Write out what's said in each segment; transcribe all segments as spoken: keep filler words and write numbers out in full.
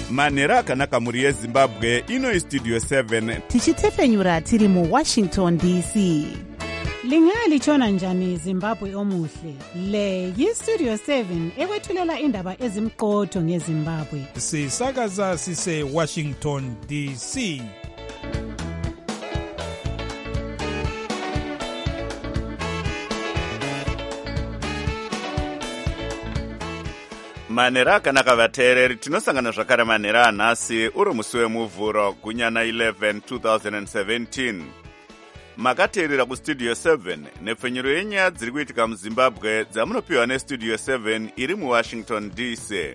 manhero akanaka mhuri yezimbabwe. ino istudio seven tichitefenyura tiri muwashington D C. Lingalitshona njani Zimbabwe omuhle? Le yistudio seven ekwethulela indaba ezimqotho ngeZimbabwe. Sisakaza sise Washington D C. manhero akanaka vateereri, tinosangana zvakare manhero anhasi uri musi wemuvhuro gunyana eleven two thousand seventeen. makateerera kustudio seven nepfenyuro yenyaya dziri kuitika muzimbabwe dzamunopiwa nestudio seven iri muwashington D C.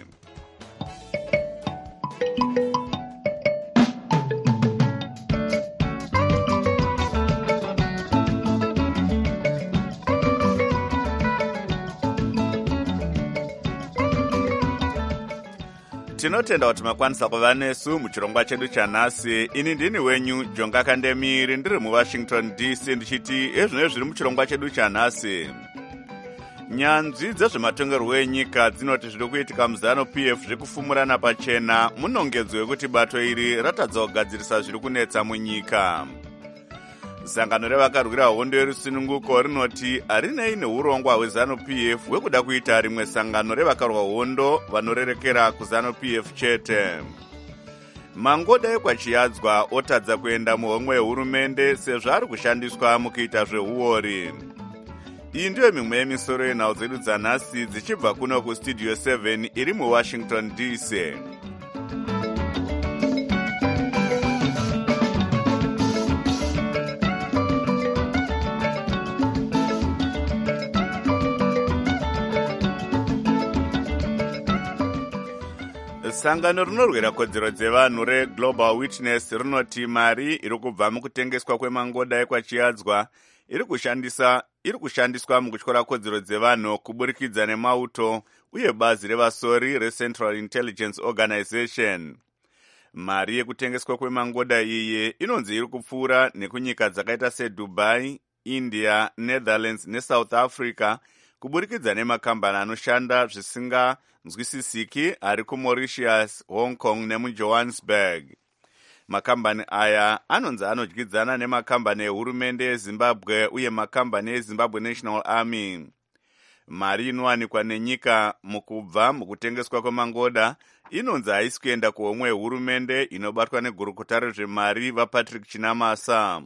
tinotenda kuti makwanisa kuva nesu muchirongwa chedu chanhasi. ini ndini wenyu Jonga Kandemiri ndiri muwashington D C ndichiti ezvino zviri muchirongwa chedu chanhasi. nyanzvi dzezvematongerwo enyika dzinoti zviri kuitika muzano P F zvekufumurana pachena munongedzo yekuti bato iri ratadza kugadzirisa zviri kunetsa munyika. sangano revakarwira hondo yerusununguko rinoti harinei neurongwa hwezano P F hwekuda kuita rimwe sangano revakarwa hondo vanorerekera kuzano P F chete. mangoda ekwachiyadzwa otadza kuenda muhomwe yehurumende sezvo ari kushandiswa mukuita zveuori. iyi ndiyo mimwe yemisoro yenhau dzedu dzanhasi dzichibva kuno kustudio seven iri muwashington D C. sangano rinorwira kodzero dzevanhu reGlobal Witness rinoti mari iri kubva mukutengeswa kwemangoda ekwachiyadzwa iri kushandisa iri kushandiswa mukutyora kodzero dzevanhu kuburikidza nemauto uye bazi revasori reCentral Intelligence Organization. mari yekutengeswa kwemangoda iyi inonzi iri kupfuura nekunyika dzakaita seDubai, India, Netherlands neSouth Africa kuburikidza nemakambani anoshanda zvisinganzwisisiki ari kuMauritius, Hong Kong nemuJohannesburg. makambani aya anonzi anodyidzana nemakambani ehurumende yezimbabwe uye makambani eZimbabwe National Army. mari inowanikwa nenyika mukubva mukutengeswa kwemangoda inonzi haisi kuenda kuhomwe yehurumende inobatwa negurukota rezvemari vaPatrick Chinamasa.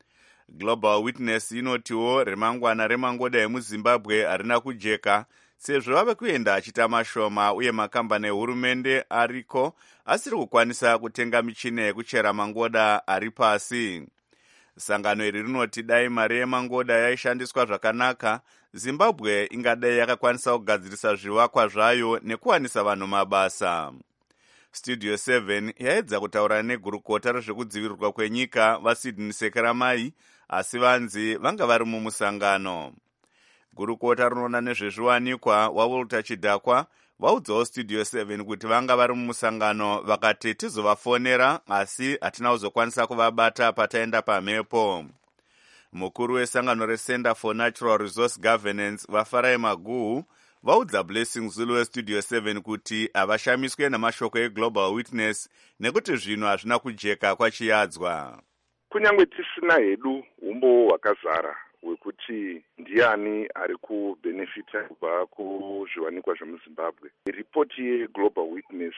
Global Witness inotiwo remangwana remangoda emuzimbabwe harina kujeka sezvo vave kuenda achita mashoma uye makambani ehurumende ariko asiri kukwanisa kutenga michina yekuchera mangoda ari pasi. sangano iri rinoti dai mari yemangoda yaishandiswa zvakanaka, Zimbabwe ingadai yakakwanisa kugadzirisa zvivakwa zvayo nekuwanisa vanhu mabasa. Studio seven yaedza kutaura negurukota rezvekudzivirirwa kwenyika vaSydney Sekeramai, asi vanzi vanga vari mumusangano. gurukota rinoona nezvezviwanikwa waWalter Chidhakwa vaudzawo Studio seven kuti vanga vari mumusangano vakati tizovafonera asi hatina kuzokwanisa kuvabata pataenda pamhepo. mukuru wesangano reCenter for Natural Resource Governance vaFarai Maguhu vaudza Blessing Zulu weStudio seven kuti havashamiswe namashoko eGlobal Witness nekuti zvinhu hazvina kujeka kwachiyadzwa. kunyange tisina hedu umbo hwakazara hwekuti ndiani ari kubhenefita kubva kuzviwanikwa zvemuzimbabwe. ripoti yeGlobal Witness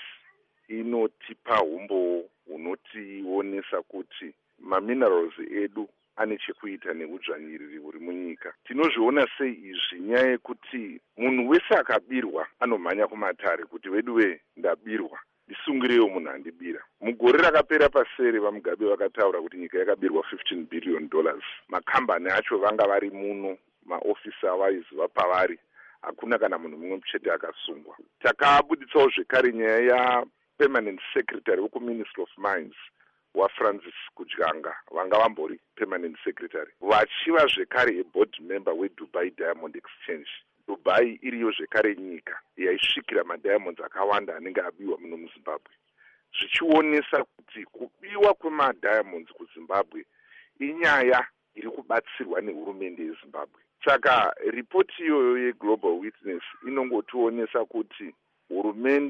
inotipa umbo hunotionesa kuti maminerals edu ane chekuita neudzvanyiriri huri munyika. tinozviona sei izvi? nyaya yekuti munhu wese akabirwa anomhanya kumatare kuti veduwe ndabirwa ndisungirewo munhu andibira. mugore rakapera pasere vaMugabe vakataura kuti nyika yakabirwa fifteen billion dollars. makambani acho vanga vari muno, maofisa vaiziva pavari, hakuna kana munhu mumwe muchete akasungwa. takabuditsawo zvekare nyaya yapermanent secretary wekuMinistry of Mines waFrancis Kudyanga, vanga vambori permanent secretary, vachiva zvekare board member weDubai Diamond Exchange. Dubai iriyo zvekare nyika yaisvikira madiamonds akawanda anenge abiwa muno muZimbabwe, zvichionesa kuti kubiwa kwemadiamonds kuZimbabwe inyaya iri kubatsirwa nehurumende yeZimbabwe. Saka ripoti iyoyo yeGlobal Witness inongotionesa kuti hurumende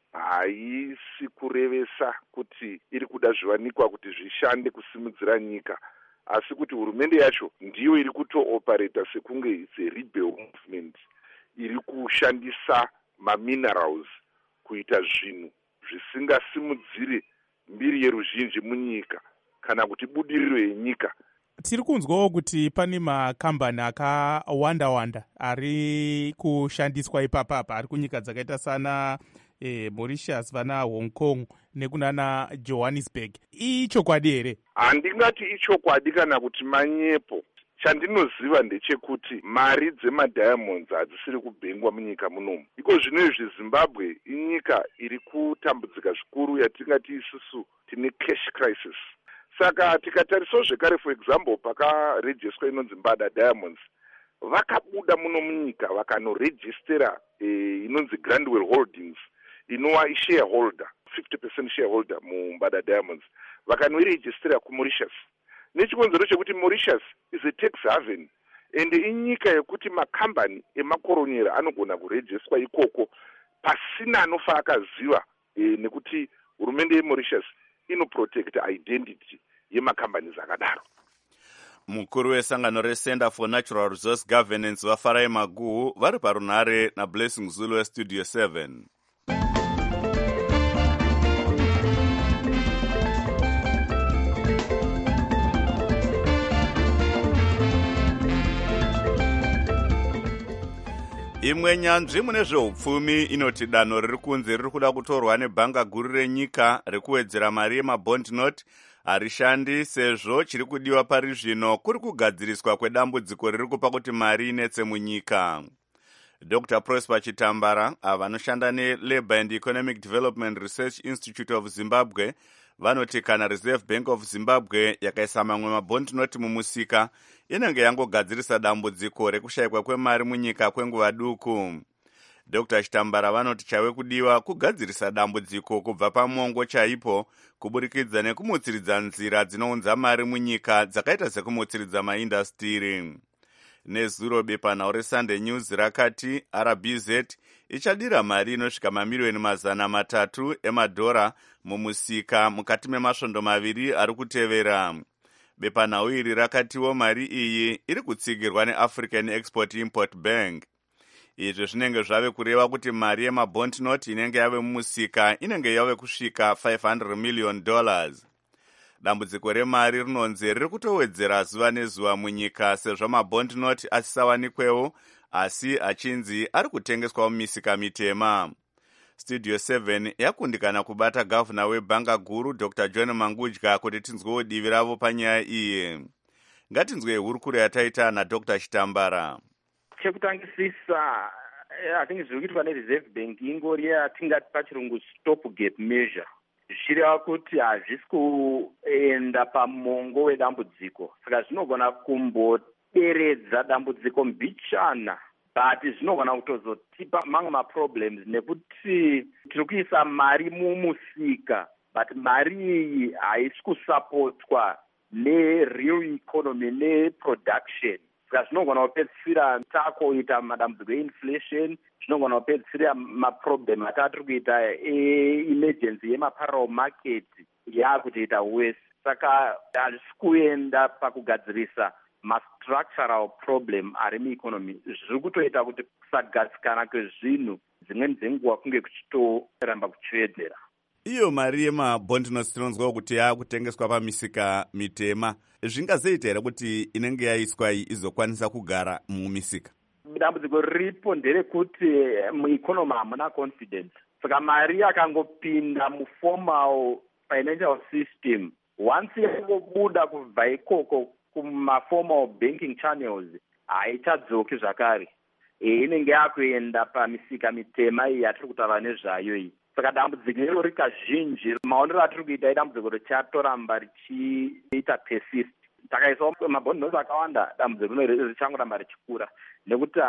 haisi kurevesa kuti iri kuda zviwanikwa kuti zvishande kusimudzira nyika, asi kuti hurumende yacho ndiyo iri kutooperata sekunge it's a rebel movement, iri kushandisa maminerals kuita zvinhu zvisingasimudziri mbiri yeruzhinji munyika kana kuti budiriro yenyika. Tiri kunzwawo kuti pane makambani akawanda-wanda ari kushandiswa ipapapa, ari kunyika dzakaita sana eh, Mauritius, vana Hong Kong nekunana Johannesburg. Ichokwadi here? Handingati ichokwadi kana kuti manyepo. Chandinoziva ndechekuti mari dzemadiamonds hadzisiri kubhengwa munyika munomu. Iko zvino izvi Zimbabwe inyika iri kutambudzika zvikuru yatingati isusu tine cash crisis. Saka tikatarisawo zvekare, for example, pakarejeswa inonzi Mbada Diamonds, vakabuda muno munyika vakanorejistera eh, inonzi Grandwell Holdings, inova ishareholder, fifty percent shareholder muMbada Diamonds, vakanoirejistera kuMauritius. Nechikonzero chekuti Mauritius is a tax haven, and inyika yekuti makambani emakoronyera anogona kurejistwa ikoko pasina anofa akaziva, eh, nekuti hurumende yeMauritius inoprotect identity yemakambani zakadaro. Mukuru wesangano reCenter for Natural Resource Governance vaFarai Maguhu vari parunhare naBlessing Zulu weStudio seven. Imwe nyanzvi mune zveupfumi inoti danho riri kunze riri kuda kutorwa nebhanga guru renyika rekuwedzera mari yemabond note harishandi, sezvo chiri kudiwa pari zvino kuri kugadziriswa kwedambudziko riri kupa kuti mari inetse munyika. Doctor Prosper Chitambara, ava vanoshanda neLabour and Economic Development Research Institute of Zimbabwe, vanoti kana Reserve Bank of Zimbabwe yakaisa mamwe mabond note mumusika, inenge yangogadzirisa dambudziko rekushayikwa kwemari munyika kwenguva duku. Doctor Chitambara vanoti chave kudiwa kugadzirisa dambudziko kubva pamongo chaipo, kuburikidza nekumutsiridza nzira dzinounza mari munyika dzakaita sekumutsiridza maindastiri. Nezuro bepanhau reSunday News rakati R B Z ichadira mari inosvika mamiliyoni mazana matatu emadhora mumusika mukati memasvondo maviri ari kutevera. Bepanhau iri rakatiwo mari iyi iri kutsigirwa neAfrican Export Import Bank. Izvi zvinenge zvave kureva kuti mari yemabond note inenge yave mumusika inenge yave kusvika five hundred million dollars. Dambudziko remari rinonzi riri kutowedzera zuva nezuva munyika sezvo mabond note asisawanikwewo, asi achinzi ari kutengeswa mumisika mitema. Studio seven yakundikana kubata gavana webhanga guru Doctor John Mangudya kuti tinzwewo divi ravo panyaya iyi. Ngatinzwe hurukuro yataita naDoctor Chitambara. Chekutangisisa, I think zviri kuitwa neReserve Bank ingori yatingati pachirungu stop gap measure. Zvichireva kuti hazvisi kuenda pamongo wedambudziko, saka zvinogona kumboderedza dambudziko mbichana, but zvinogona kutozotipa mamwe maproblems nekuti tiri kuisa mari mumusika, but mari iyi haisi kusapotwa nereal economy neproduction. Saka zvinogona kupedzisira takuita madambudziko einflation, zvinogona kupedzisira maproblem atari kuita emergency yemaparallel market yakutoita worse. Saka hazvisi kuenda pakugadzirisa mastructural problem ari mueconomy. Zviri kutoita kuti kusagadzikana kwezvinhu dzimweni dzenguva kunge kuchitoramba kuchiwedzera. Iyo mari yemabond notes tinonzwa kuti yakutengeswa pamisika mitema, zvingazoita here kuti inenge yaiswa iyi izokwanisa kugara mumisika? Dambudziko riripo nderekuti mueconomy hamuna confidence. Saka mari yakangopinda muformal financial system, once yangobuda kubva ikoko kumaformal banking channels, haichadzoki zvakare. Inenge yakuenda pamisika mitema iyi yatiri kutaura nezvayo iyi. Saka dambudziko iro rikazhinji, maonero atiri kuita idambudziko richatoramba richiita persist. Takaisawo mabond notes akawanda, dambudziko rino richangoramba richikura, nekuti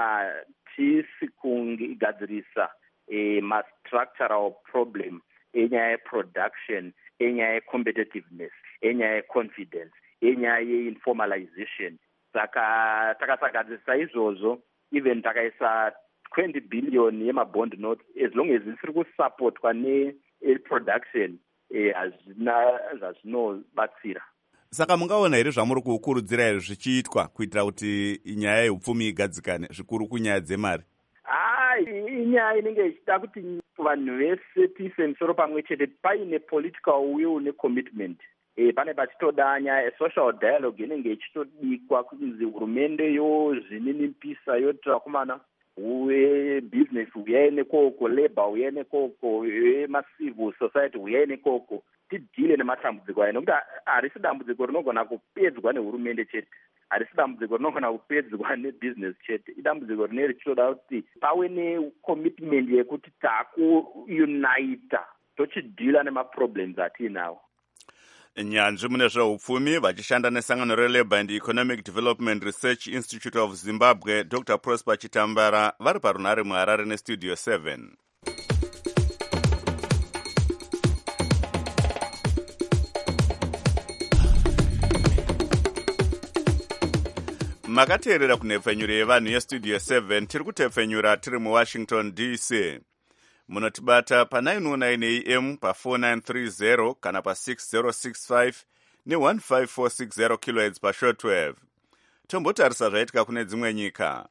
hatisi kugadzirisa e, ma-structural problem enyaya yeproduction, enyaya yecompetitiveness, enyaya yeconfidence, enyaya yeinformalization. Saka takasagadzirisa izvozvo, even takaisa twenty billion yemabond notes as long as isiri kusupportwa neproduction hazvina zvazvinobatsira. Saka mungaona here zvamuri kukurudzira here zvichiitwa kuitira kuti nyaya yeupfumi igadzikane zvikuru kunyaya dzemari? Ah, inyaya inenge ichida kuti vanhu vese tiise misoro pamwe chete paine political will necommitment. E, pane pachitoda nyaya yesocial dialogue inenge ichitodikwa kunzi hurumende yozvininipisa yotira kumana webusiness uyai nekoko, labor uyai nekoko, wemacivil society uyai nekoko, tidhile nematambudziko aya nokuti harisi dambudziko rinogona kupedzwa nehurumende chete, harisi dambudziko rinogona kupedzwa nebusiness chete, idambudziko rine richitoda kuti pave necommitment yekuti takuunita tochidhila nemaproblems atiinawo. Nyanzvi mune zveupfumi vachishanda nesangano reLabour and Economic Development Research Institute of Zimbabwe, Doctor Prosper Chitambara, vari parunhare muHarare nestudio seven. Makateerera kunhepfenyuro yevanhu yestudio seven, tiri kutepfenyura tiri muWashington D C. Munotibata pa nine oh nine A M pa four nine three zero kana pa six zero six five ne one five four six zero kilohertz pa shortwave. Tombotarisa zvaitika kune dzimwe nyika.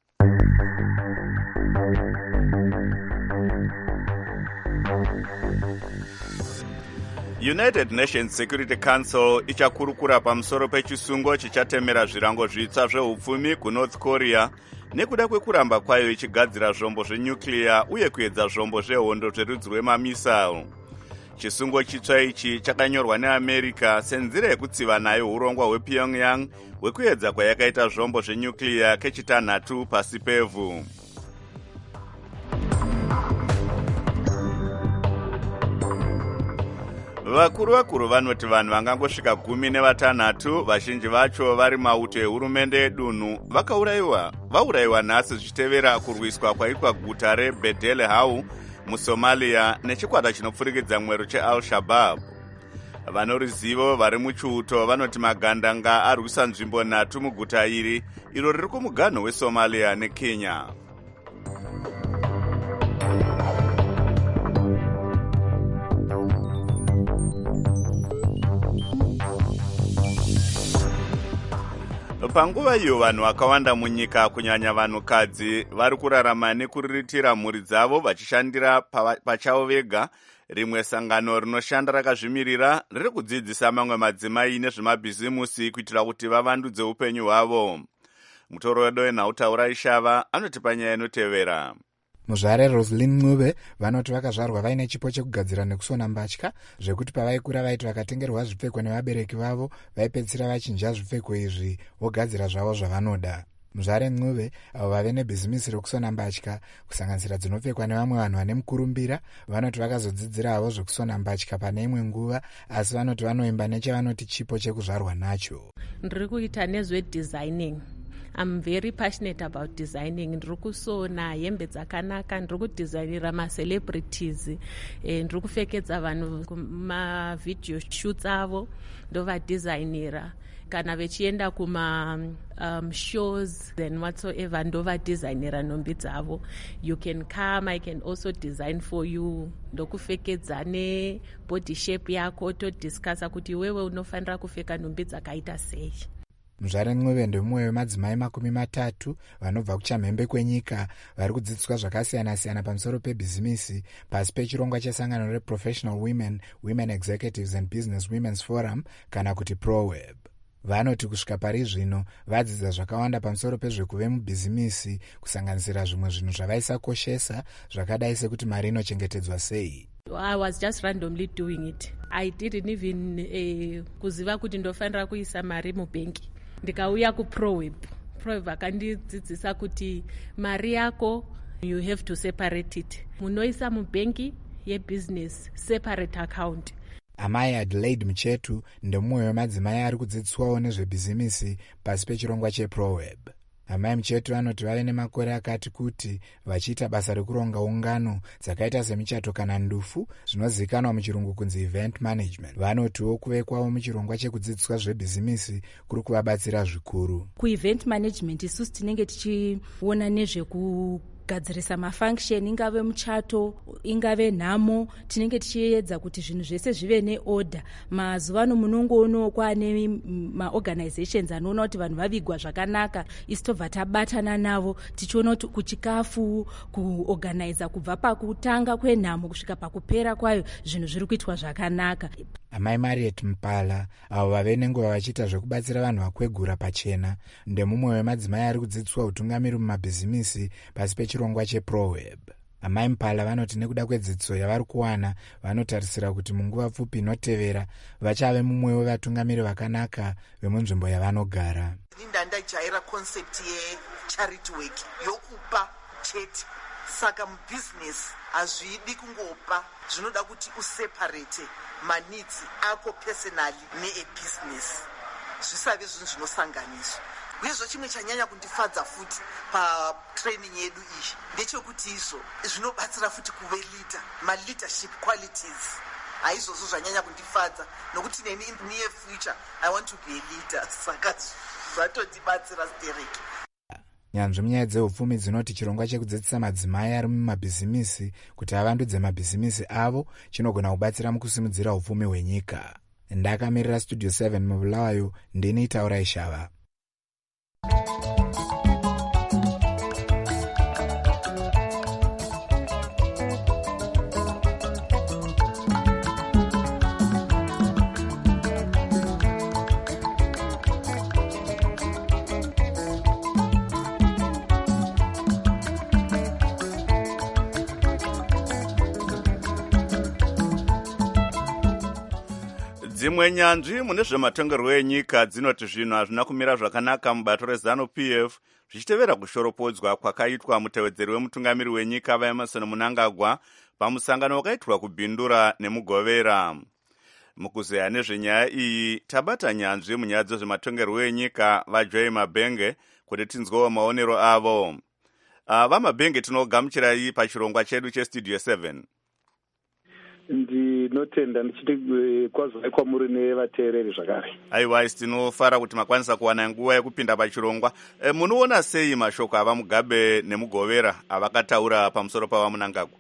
United Nations Security Council ichakurukura pamusoro pechisungo chichatemera zvirango zvitsva zveupfumi kuNorth Korea nekuda kwekuramba kwayo ichigadzira zvombo zvenyuclear uye kuedza zvombo zvehondo zverudzi rwemamisile. Chisungo chitsva ichi chakanyorwa neAmerica senzira yekutsiva nayo urongwa hwePyongyang hwekuedza kwayakaita zvombo zvenyuclear kechitanhatu pasi pevhu. Vakuru vakuru vanoti vanhu vangangosvika gumi nevatanhatu, vazhinji vacho vari mauto ehurumende yedunhu, vakaurayiwa vaurayiwa nhasi zvichitevera kurwiswa kwaitwa guta reBedele Hau muSomalia nechikwata chinopfurikidza mwero cheAl-Shabaab. Vanoruzivo vari muchiuto vanoti magandanga arwisa nzvimbo nhatu muguta iri, iro riri kumuganho weSomalia neKenya. Panguva iyo vanhu vakawanda munyika kunyanya vanhukadzi vari kurarama nekuriritira mhuri dzavo vachishandira pachavo vega, rimwe sangano rinoshanda rakazvimirira riri kudzidzisa mamwe madzimai nezvemabhizimusi kuitira kuti vavandudze upenyu hwavo. Mutoro wedu wenhautaura Ishava anoti panyaya inotevera. Muzvare Roslyn Ncube vanoti vakazvarwa vaine chipo chekugadzira nekusona mbatya zvekuti pavaikura vaiti vakatengerwa zvipfeko nevabereki vavo vaipedzisira vachinja zvipfeko izvi vogadzira zvavo zvavanoda. Muzvare Ncube avo vave nebhizimisi rekusona mbatya kusanganisira dzinopfekwa nevamwe vanhu vane mukurumbira vanoti vakazodzidzira havo zvekusona mbatya pane imwe nguva, asi vanoti vanoimba nechavanoti chipo chekuzvarwa nacho. Ndiri kuita nezvedesigning. I'm very passionate about designing. Ndiri kusona hembe dzakanaka, ndiri kudesignira macelebrities, ndiri kupfekedza vanhu kumavideo shoots avo ndovadesignira. Kana vechienda kuma um, shows then whatsoever ndovadesignira nhumbi dzavo. You can come, I can also design for you. Ndokupfekedza nebody shape yako, todiscussa kuti wewe unofanira kupfeka nhumbi dzakaita sei. Muzvare Ncube ndemumwe wemadzimai makumi matatu vanobva kuchamhembe kwenyika vari kudzidziswa zvakasiyana-siyana pamusoro pebhizimisi pasi pechirongwa chesangano reProfessional Women, Women Executives and Business Women's Forum kana kuti ProWeb. Vanoti kusvika pari zvino vadzidza zvakawanda pamusoro pezvekuve mubhizimisi kusanganisira zvimwe zvinhu zvavaisakoshesa zvakadai sekuti mari inochengetedzwa sei. I was just randomly doing it. I didn't even uh, kuziva kuti ndofanira kuisa mari mubhengi. Ndikauya kuProWeb. ProWeb akandidzidzisa kuti mari yako you have to separate it. Munoisa mubhengi yebusiness separate account. Amai Adelaide Muchetu ndemumwe wemadzimai ari kudzidziswawo nezvebhizimisi pasi pechirongwa cheProWeb. Amai Muchetu anoti vave nemakore akati kuti vachiita basa rekuronga ungano dzakaita semichato kana ndufu zvinozikanwa muchirungu kunzi event management. Vanotiwo kuve kwavo muchirongwa chekudzidziswa zvebhizimisi kuri kuvabatsira zvikuru. Kuevent management isusu tinenge tichiona nezveku kugadzirisa mafunction, ingave muchato, ingave nhamo, tinenge tichiedza kuti zvinhu zvese zvive neorder. Mazuva ano munongoonawo kwaane maorganizations anoona kuti vanhu vavigwa zvakanaka, isi tobva tabatana navo tichiona kuti kuchikafu, kuorganiza kubva pakutanga kwenhamo kusvika pakupera kwayo zvinhu zviri kuitwa zvakanaka. Amai Mariet Mpala avo vave nenguva vachiita zvekubatsira vanhu vakwegura pachena ndemumwe wemadzimai ari kudzidziswa utungamiri mumabhizimisi pasi pechirongwa cheProWeb. Amai Mpala vanoti nekuda kwedzidziso yavari kuwana vanotarisira kuti munguva pfupi inotevera vachave mumwe wevatungamiri vakanaka vemunzvimbo yavanogara. Ndajaira concept ye-charity work yokupa chete, saka mubusiness hazvidi kungopa, zvinoda kuti useparate manitsi ako personally ne-business, zvisave zvinhu zvinosanganiswa. Uyezvo chimwe chanyanya kundifadza futi patraining yedu iyi ndechekuti izvo zvinobatsira futi kuve leader, ma-leadership qualities. Haizvozvo zvanyanya kundifadza nokuti neni in the near future I want to be a leader, saka zvatondibatsira stereki. Nyanzvi munyaya dzeupfumi dzinoti chirongwa chekudzidzisa madzimai ari mumabhizimisi kuti avandudze mabhizimisi avo chinogona kubatsira mukusimudzira upfumi hwenyika. Ndakamirira Studio seven mubulawayo, ndini Taurai Shava. Dzimwe nyanzvi mune zvematongerwo enyika dzinoti zvinhu hazvina kumira zvakanaka mubato reZanu P F zvichitevera kushoropodzwa kwakaitwa mutevedzeri wemutungamiri wenyika vaEmerson Mnangagwa pamusangano wakaitwa kubhindura nemugovera. Mukuzeya nezvenyaya iyi tabata nyanzvi munyaya dzezvematongerwo enyika vaJoy Mabenge kuti tinzwewo maonero avo. Uh, vaMabenge tinogamuchirai pachirongwa chedu cheStudio seven. Ndinotenda ndichiti kwazai kwamuri nevateereri zvakare. Aiwa, isi tinofara kuti makwanisa kuwana nguva yekupinda pachirongwa. E, munoona sei mashoko ava Mugabe nemugovera avakataura pamusoro pava Mnangagwa?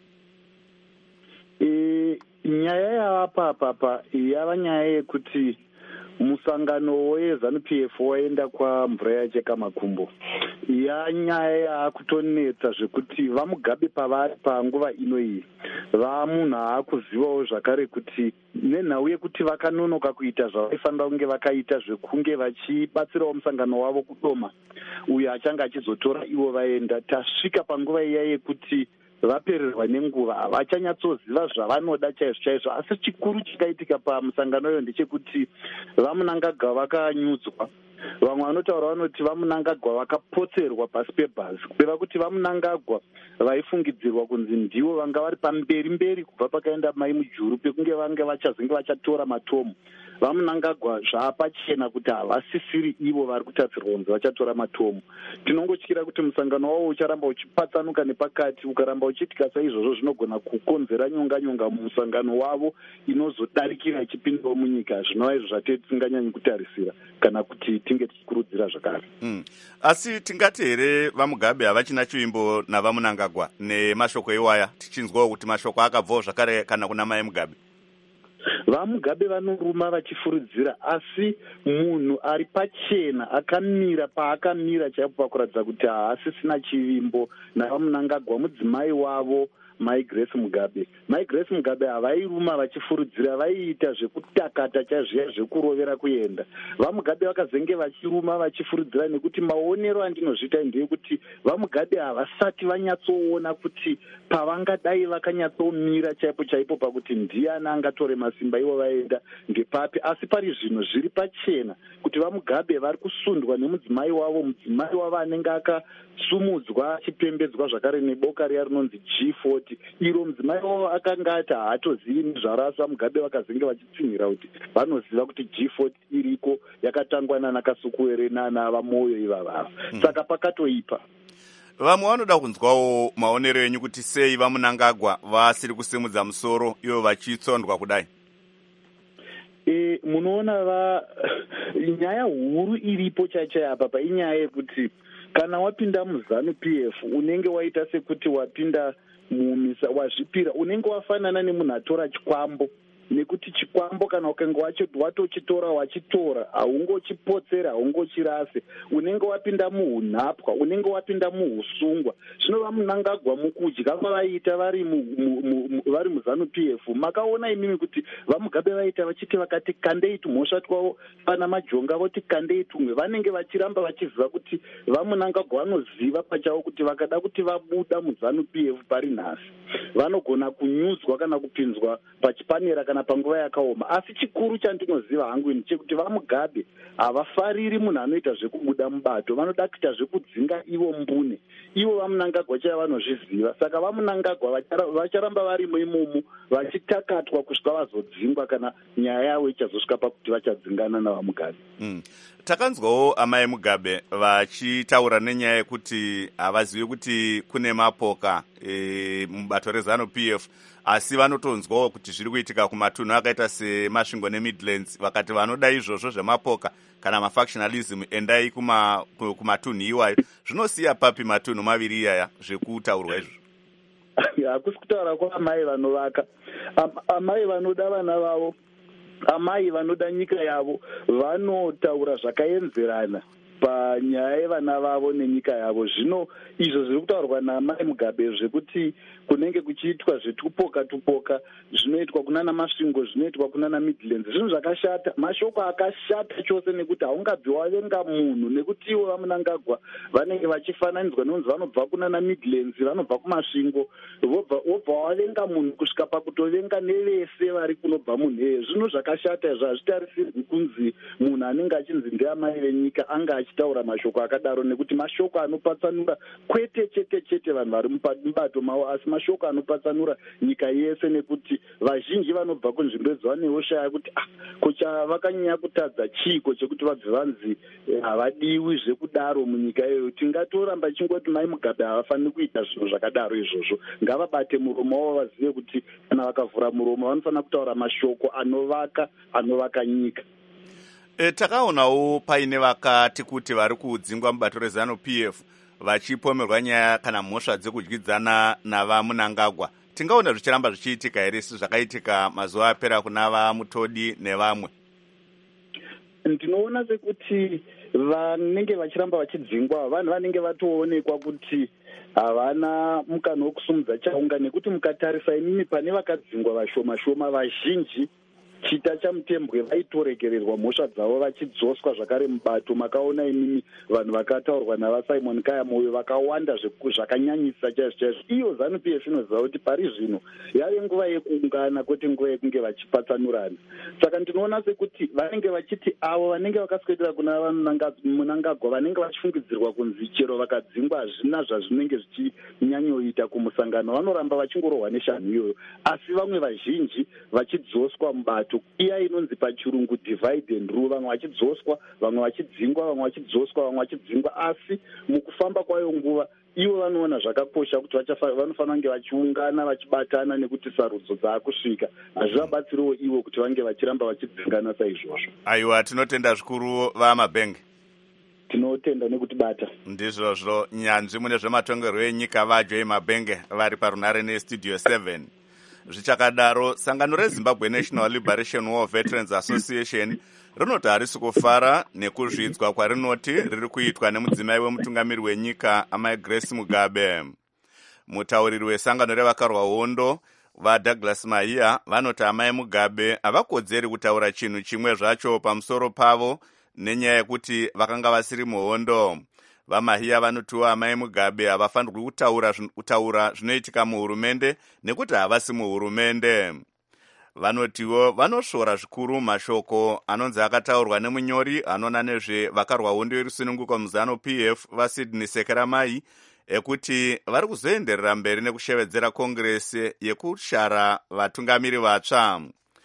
E, nyaya yavapa papa yava nyaya yekuti musangano weZanu P F waenda kwamvura yacheka makumbo. Yanyaya yakutonetsa zvekuti vaMugabe pavari panguva ino iyi vamunhu aakuzivawo zvakare kuti nenhau yekuti vakanonoka kuita zvavaifanira kunge vakaita zvekunge vachibatsirawo musangano wavo kudoma uyo achanga achizotora ivo vaenda. Tasvika panguva iya yekuti vapererwa nenguva havachanyatsoziva zvavanoda chaizvo chaizvo. Asi chikuru chikaitika pamusangano iyo ndechekuti vaMnangagwa vakanyudzwa. Vamwe vanotaura vanoti vaMnangagwa vakapotserwa pasi pebhazi, kureva kuti vaMnangagwa vaifungidzirwa kunzi ndivo vanga vari pamberi mberi kubva pakaenda mai mujuru pekunge vange vachazenge vachatora matomu. VaMnangagwa zvaapachena kuti havasisiri ivo vari kutatsirwa kunzi vachatora matomu. Tinongotyira kuti musangano wavo ucharamba uchipatsanuka nepakati. Ukaramba uchiitika saizvozvo zvinogona kukonzera nyonga nyonga mumusangano wavo inozodarikira ichipindawo munyika, zvinova izvo zvatete tisinganyanyi kutarisira kana kuti tinge tichikurudzira zvakare. Mm. Asi tingati here vaMugabe havachina chivimbo navaMnangagwa nemashoko iwaya, tichinzwawo kuti mashoko akabvawo zvakare kana kuna mai Mugabe? VaMugabe vanoruma vachifuridzira, asi munhu ari pachena akamira paakamira chaipo pakuratidza kuti haasisina chivimbo navaMnangagwa mudzimai wavo Mai Grace Mugabe. Mai Grace Mugabe havairuma vachifuridzira, vaiita zvekutakata chazviya zvekurovera kuenda. VaMugabe vakazenge vachiruma vachifuridzira nekuti maonero andinozviita ndeyekuti vaMugabe havasati vanyatsoona kuti pavangadai vakanyatsomira chaipo chaipo pakuti ndiani angatore masimba ivo vaenda ngepapi. Asi pari zvino zviri pachena kuti vaMugabe vari kusundwa nemudzimai wavo, mudzimai wavo anenge akasumudzwa achipembedzwa zvakare neboka riya rinonzi G forty. Iro mudzimai wavo akanga ati haatozivi nezvaro, vaMugabe vakazenge vachitsinhira kuti vanoziva kuti G forty iriko, yakatangwa nana Kasukuwere nana vaMoyo ivavava. Mm. Saka pakatoipa. Vamwe vanoda kunzwawo maonero enyu kuti sei vaMnangagwa vasiri kusimudza musoro ivo vachitsondwa kudai. E, munoona va nyaya huru iripo chaichai apa pa inyaya yekuti kana wapinda muzanu P F unenge waita sekuti wapinda mumisa wazvipira, unenge wafanana nemunhu atora chikwambo, nekuti chikwambo kana ukange watochitora wachitora haungochipotsera, haungochirase, unenge wapinda muunhapwa, unenge wapinda muusungwa. Zvinova munangagwa mukudya kwavaiita vari vari muzanu P F. Makaona imimi kuti vamugabe vaita vachiti vakati kandei tumhosva twavo, pana majonga voti kandei tumwe, vanenge vachiramba vachiziva kuti vamunangagwa vanoziva pachavo kuti vakada kuti vabuda muzanu P F pari nhasi vanogona kunyudzwa kana kupinzwa pachipanera kana panguva yakaoma. Asi chikuru chandinoziva hangu ini chekuti vamugabe havafariri munhu anoita zvekubuda mubato, vanoda kuita zvekudzinga ivo mbune. Ivo vamunangagwa chaiva vanozviziva, saka vamunangagwa vacharamba varimo imomo vachitakatwa kusvika vazodzingwa kana nyaya yavo ichazosvika pakuti vachadzingana navamugabe. Mm. Takanzwawo amai Mugabe vachitaura nenyaya yekuti havazivi kuti kune mapoka e, mubato rezanu P F, asi vanotonzwawo kuti zviri kuitika kumatunhu akaita semasvingo neMidlands, vakati vanoda izvozvo zvemapoka kana mafactionalism endai kuma, kumatunhu iwayo. Zvinosiya papi matunhu maviri iyaya zvekutaurwa izvo? Hakusi kutaura kwaamai vanovaka, amai vanoda vana vavo, amai vanoda nyika yavo vanotaura zvakaenzerana panyaya yevana vavo nenyika yavo. Zvino izvo zviri kutaurwa naamai Mugabe zvekuti kunenge kuchiitwa zvetupoka tupoka zvinoitwa kunana Masvingo, zvinoitwa kunana Midlands, zvinhu zvakashata, mashoko akashata chose, nekuti haungabvi wavenga munhu, nekuti ivo vamunangagwa vanenge vachifananidzwa nonzi vanobva kunana Midlands, vanobva kumasvingo, wobva wavenga munhu kusvika pakutovenga nevese vari kunobva munhuye. Zvinhu zvakashata izvo, hazvitarisirwi kunzi munhu anenge achinzi ndeamai venyika anga achitaura mashoko akadaro, nekuti mashoko anopatsanura kwete chete chete vanhu vari mubato mavo, asi mashoko anopatsanura nyika yese, nekuti vazhinji vanobva kunzvimbo edzo vaneoshaya kuti ah, kocha vakanyanya kutadza chiko chekuti vabve vanzi havadiwi zvekudaro munyika iyoyo. Tingatoramba chingoti mai Mugabe havafaniri kuita zvinhu zvakadaro izvozvo. Ngavabate muromo wavo, vazive kuti kana vakavhura muromo vanofanira kutaura mashoko anovaka, anovaka nyika. E, takaonawo paine vakati kuti vari kudzingwa mubato rezanu P F vachipomerwa nyaya kana mhosva dzekudyidzana navamunangagwa. Tingaona zvichiramba zvichiitika here zvakaitika mazuva apera kuna vaMutodi nevamwe? Ndinoona sekuti vanenge vachiramba vachidzingwa vanhu vanenge vatoonekwa kuti havana mukana wokusumudza chaunga, nekuti mukatarisa imimi pane vakadzingwa vashoma shoma, vazhinji chita chamutembwe vaitoregererwa mhosva dzavo vachidzoswa zvakare mubato. Makaona imimi vanhu vakataurwa navaSimon Kayamoyo vakawanda zvakanyanyisa chaizvo chaizvo. Iyo zanu P F inoziva kuti pari zvino yave nguva yekuungana kwete nguva yekunge vachipatsanurana. Saka ndinoona sekuti vanenge vachiti avo vanenge vakaswedera kuna vamunangagwa vanenge vachifungidzirwa kunzi chero vakadzingwa hazvina zvazvinenge zvichinyanyoita kumusangano, vanoramba vachingorohwa neshanhu iyoyo, asi vamwe vazhinji vachidzoswa mubato iya inonzi pachirungu divide and rule, vamwe vachidzoswa, vamwe vachidzingwa, vamwe vachidzoswa, vamwe vachidzingwa. Asi mukufamba kwayo nguva ivo vanoona zvakakosha kuti vanofanira kunge vachiungana vachibatana, nekuti sarudzo dzaakusvika hazvivabatsiriwo ivo kuti vange vachiramba vachidzingana saizvozvo. Aiwa, tinotenda zvikuru vaMabhenge. Tinotenda nekutibata. Ndizvozvo nyanzvi mune zvematongerwo enyika vaJoy Mabhenge vari parunare nestudio seven. Zvichakadaro, sangano reZimbabwe National Liberation War Veterans Association rinoti harisi kufara nekuzvidzwa kwarinoti riri kuitwa nemudzimai wemutungamiri wenyika amai Grace Mugabe. Mutauriri wesangano revakarwa hondo vaDouglas Mahia vanoti amai Mugabe havakodzeri kutaura chinhu chimwe zvacho pamusoro pavo nenyaya yekuti vakanga vasiri muhondo. VaMahia vanotiwo amai Mugabe havafanirwi kutaura kutaura zvinoitika muhurumende nekuti havasi muhurumende. Vanotiwo vanosvora zvikuru mashoko anonzi akataurwa nemunyori anoona nezvevakarwa hondo yerusununguko muzanu P F vaSydney Sekeramai ekuti vari kuzoenderera mberi nekushevedzera kongiresi yekushara vatungamiri vatsva.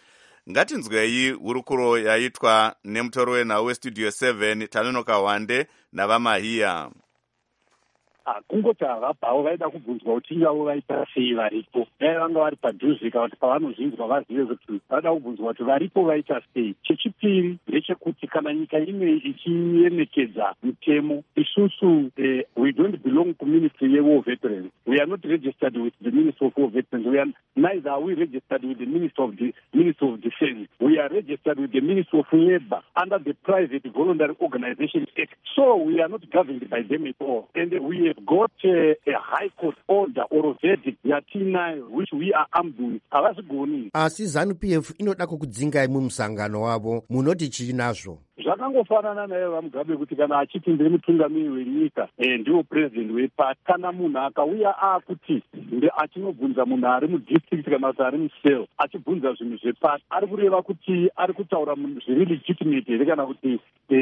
Ngatinzwei hurukuro yaitwa nemutori wenhau westudio seven Talenoka Wande navaMahia. kungoti havabvawo vaida kubvunzwa kuti ingavo vaita sei varipo, dai vanga vari padhuze kana kuti pavanozvinzwa vazive kuti vada kubvunzwa kuti varipo vaita sei. Chechipiri ndechekuti kana nyika imwe ichiyemekedza mutemo, isusu eh, we don't belong to ministry yeWar Veterans. We are not registered with the Ministry of War Veterans. We are neither are we registered with the Ministry of the Ministry of Defense. We are registered with the Ministry of Labor under the Private Voluntary Organization Act. So we are not governed by them at all. And we have got uh, a high court order or a verdict yatinayo which we are armed with. Havazigoni. Asi ZANU-P F inoda kukudzingai mumusangano wavo, munoti chii nazvo? Zvakangofanana naye vamugabe kuti kana achiti ndiri mutungamiri wenyika eh, ndiwo president wepati, kana munhu akauya akuti achinobvunza munhu ari mudistrict kana kuti ari musel achibvunza zvinhu zvepati, ari kureva kuti ari kutaura zviri legitimate here kana kuti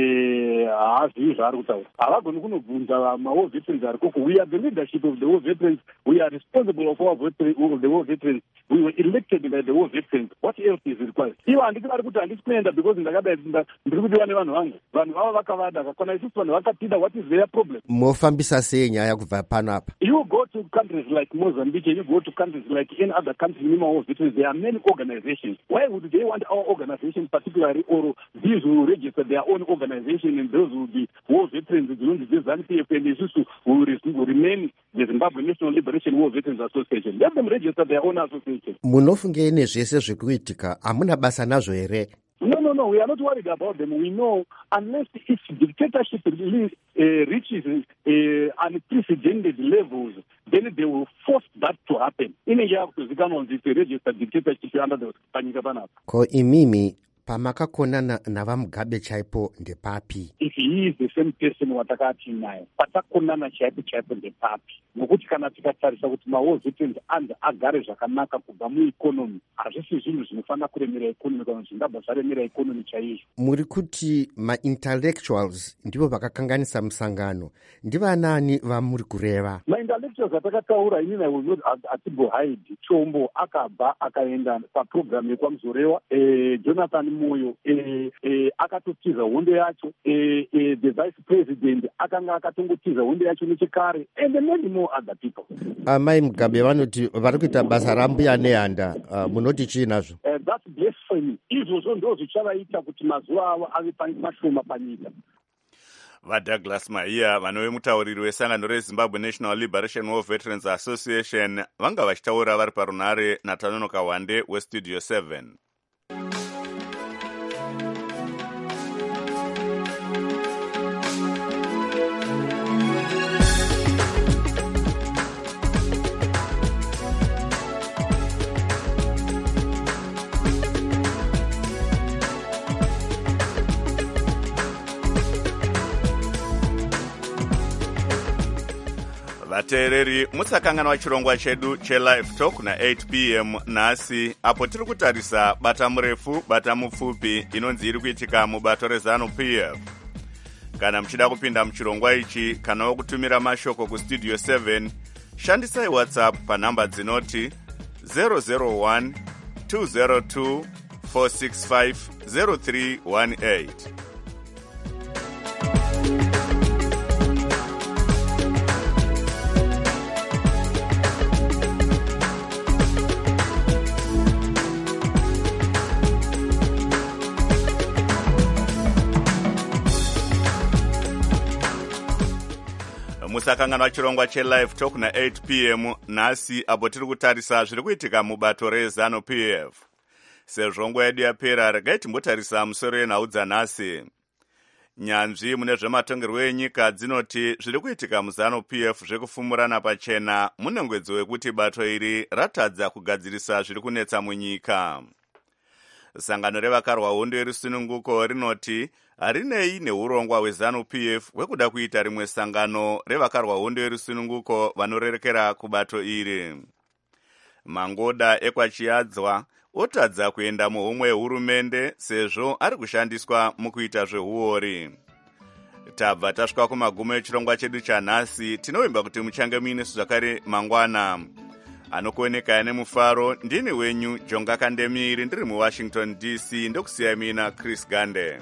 haazivi zvaari kutaura. Havagoni kunobvunza maWar Veterans ari koko. We are the leadership of the War Veterans. We are responsible for our the War Veterans. We were elected by the War Veterans. What else is required? Ivo handiti vari kuti handisi kuenda because ndakadai ndiri kudiwa nevanhu vangu. Vanhu vavo vakavada kakona isusu vanhu vakatida. What is their problem? Mofambisa sei nyaya kubva pano apa? You go to countries like Mozambique, you go to countries like any other country in War Veterans, there are many organizations. Why would they want our organization particularly, or these who register their own organization and those who will be War Veterans, the ZANU-P F and isusu will remain the Zimbabwe National Liberation War Veterans Association? Let them register their own association. Munofunge nezvese zvikuitika, hamuna basa nazvo here? No, no, no, we are not worried about them. We know unless if dictatorship really, uh, reaches uh, unprecedented levels, then they will force that to happen. In a year, because it's a registered dictatorship under the Panika Banap. Ko imimi pamakakonana navamugabe chaipo ndepapi? If he is the same person watakati naye, patakonana chaipo chaipo ndepapi? Nokuti kana tikatarisa kuti maWar Veterans and agare zvakanaka kubva mueconomy, hazvisi zvinhu zvinofana kuremera economy kana zvingabva zvaremera economy chaizvo. Muri kuti ma-intellectuals ndivo vakakanganisa musangano, ndivanani vamuri kureva? Ma-intellectuals atakataura inini I will not atibohide. Chombo akabva akaenda paprogram yekwamuzorewa, eh, Jonathan Moyo eh, eh, akatotiza hondo yacho, eh, eh, the vice president akanga akatongotiza hondo yacho nechekare, and many more other people. Amai Mugabe vanoti vari kuita basa rambuya nehanda, uh, munoti chii nazvo? Uh, that's blasphemy. Izvozvo ndo zvichavaita kuti mazuva avo ave mashoma panyika. VaDouglas Maia, vanove mutauriri wesangano reZimbabwe National Liberation War Veterans Association, vanga vachitaura vari parunare naTanonoka Wande weStudio seven. Vateereri, musakanganwa chirongwa chedu cheLive Talk na eight p m nhasi, apo tiri kutarisa bata murefu bata mupfupi inonzi iri kuitika mubato reZANU-P F. Kana muchida kupinda muchirongwa ichi kana kutumira mashoko kuStudio seven, shandisai WhatsApp panhamba dzinoti zero zero one two zero two four six five zero three one eight. Musakanganwa chirongwa cheLive Talk na eight p m nhasi, apo tiri kutarisa zviri kuitika mubato reZANU-P F. Sezvo nguva yedu yapera, regai timbotarisa musoro yenhau dzanhasi. Nyanzvi mune zvematongerwo enyika dzinoti zviri kuitika muZANU-P F zvekufumurana pachena mune ngwedzo wekuti bato iri ratadza kugadzirisa zviri kunetsa munyika. Sangano revakarwa hondo yerusununguko rinoti harinei neurongwa hweZANU-P F hwekuda kuita rimwe sangano revakarwa hondo yerusununguko vanorerekera kubato iri. Mangoda ekwachiadzwa otadza kuenda muhomwe yehurumende sezvo ari kushandiswa mukuita zvehuori. Tabva tasvika kumagumo echirongwa chedu chanhasi, tinovimba kuti muchange muinesu zvakare mangwana. Anokuoneka nemufaro ndini wenyu Jonga Kandemiri, ndiri muWashington D C, ndokusiyai mina Chris Gande.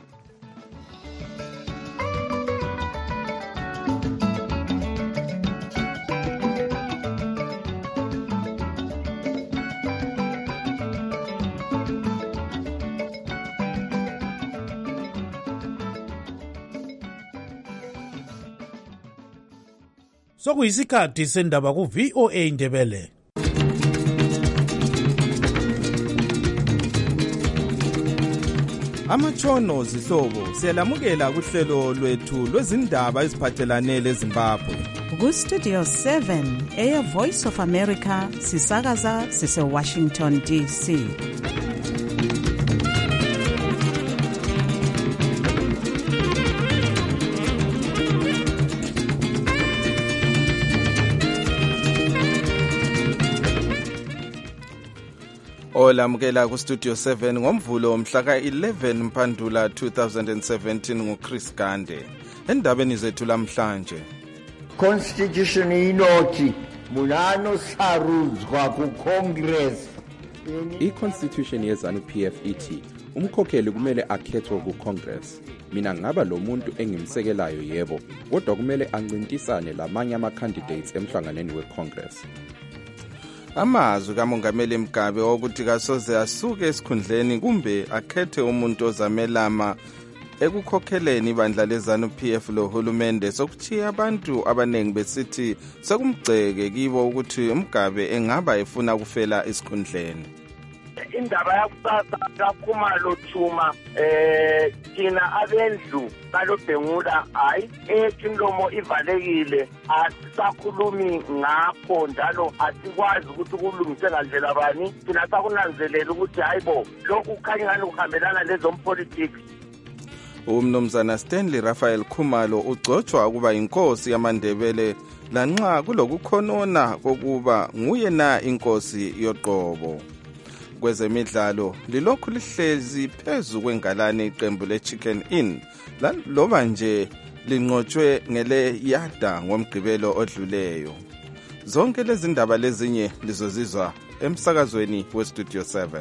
Sokuyisikhathi sendaba ku V O A Ndebele. Amatshono zihlobo siyalamukela kuhlelo lwethu lwezindaba eziphathelane leZimbabwe. Ku Studio seven eya Voice of America sisakaza sise Washington D C. Olamukela ku Studio seven ngomvulo mhla ka eleven Mpandula two thousand seventeen nguChris Gande. Endabeni zethu lamhlanje. Constitution inothi mulano sarudzwa ku Congress. I-Constitution yeZANU P F ithi umkhokheli kumele akhethwe ku Congress. Mina ngaba lo muntu engimsekelayo yebo, kodwa kumele ancintisane lamanye ama candidates emhlanganweni we-Congress. Amazwi kaMongameli Mugabe ukuthi kasoze asuke esikhundleni kumbe akhethe umuntu ozamelama ekukhokheleni ibandla leZANU P F lohulumende sokuchiya abantu abanengi besithi sekumgceke kibo ukuthi Mugabe engaba efuna kufela esikhundleni. Indaba yakusasa kaKhumalo Thuma eh kina abendlu balobhengula hayi ekhimlomo ivalekile asisakhulumi ngakho njalo asikwazi ukuthi kulungise ngandlela bani thina sakunanzelela ukuthi hayibo lokhu kukhanya ngani kuhambelana lezompolitics. Umnumzana Stanley Raphael Khumalo ugcotshwa ukuba inkosi yamaNdebele lanxa kulokukhonona kokuba nguye na inkosi yoqobo. Kwezemidlalo lilokhu lihlezi phezu kwengalane iqembu leChicken Inn loba nje linqotshwe ngele yada ngomgqibelo odluleyo. Zonke lezi ndaba lezinye lizozizwa emsakazweni weStudio seven.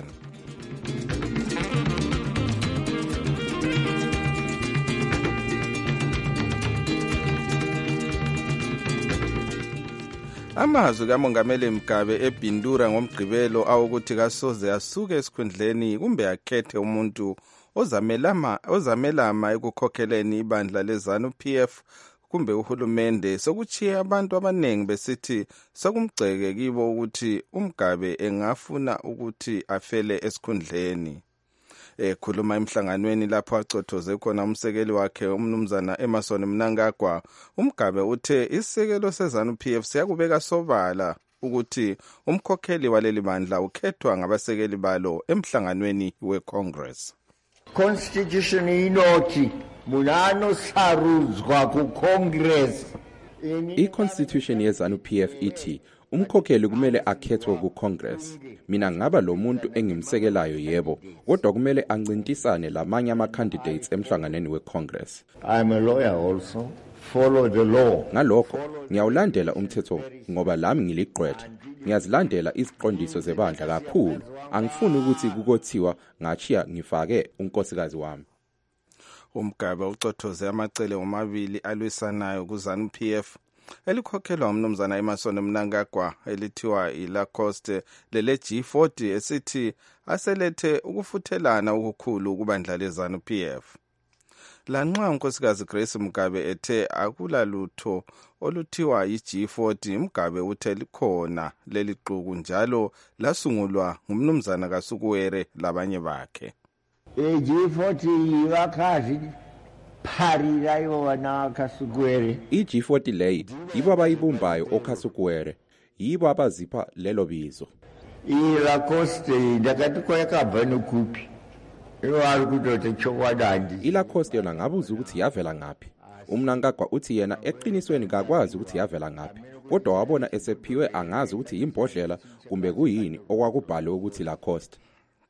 Amazwi kaMongameli Mugabe eBindura ngomgqibelo awukuthi kasoze asuke esikhundleni kumbe akhethe umuntu ozamelama ozamelama ekukhokheleni ibandla leZANU P F kumbe uhulumende sokuchiya abantu abanengi besithi sokumgceke kibo ukuthi uMugabe engafuna ukuthi afele esikhundleni. Ekhuluma emhlanganweni lapho acothoze khona umsekeli wakhe umnumzana Emmerson Mnangagwa, uMugabe uthe isekelo seZANU P F siyakubeka sobala ukuthi umkhokheli waleli bandla ukhethwa ngabasekeli balo emhlanganweni weCongress. Constitution inothi mulano sarudzwa ku Congress. I-Constitution yeZANU P F ithi umkhokheli kumele akhethwe ku Congress. Mina ngaba lo muntu engimsekelayo yebo, kodwa kumele ancintisane lamanye ama candidates emhlanganweni weCongress. I'm a lawyer also. Follow the law. Ngalokho ngiyawulandela umthetho ngoba lami ngiliqwetha. Ngiyazilandela iziqondiso zebandla kakhulu. Angifuni ukuthi kukothiwa ngachiya ngifake unkosikazi wami. uMugabe ucothoze amacele omabili alwisanayo kuZANU P F elikhokhelwa umnumzana Emmerson Mnangagwa elithiwa iLacoste lele G forty esithi aselethe ukufuthelana okukhulu kubandla leZANU P F. Lanxa unkosikazi Grace Mugabe ethe akulalutho oluthiwa iG forty, Mugabe uthe likhona leli xuku njalo lasungulwa ngumnumzana kaSukuwere labanye bakhe. iG forty yivakhazi parira yona kaSukuwere. iG forty leyi yibo abayibumbayo oKhasukuwere, yibo abazipha lelo bizo. iLacoste ndakathi kwayakabva nokuphi iwari kutote chokwadandi. iLacoste yona ngabuza ukuthi yavela ngaphi. uMnangagwa uthi yena eqinisweni kakwazi ukuthi yavela ngaphi, kodwa wabona esephiwe angazi ukuthi imbodlela kumbe kuyini okwakubhalwe ukuthi Lacoste.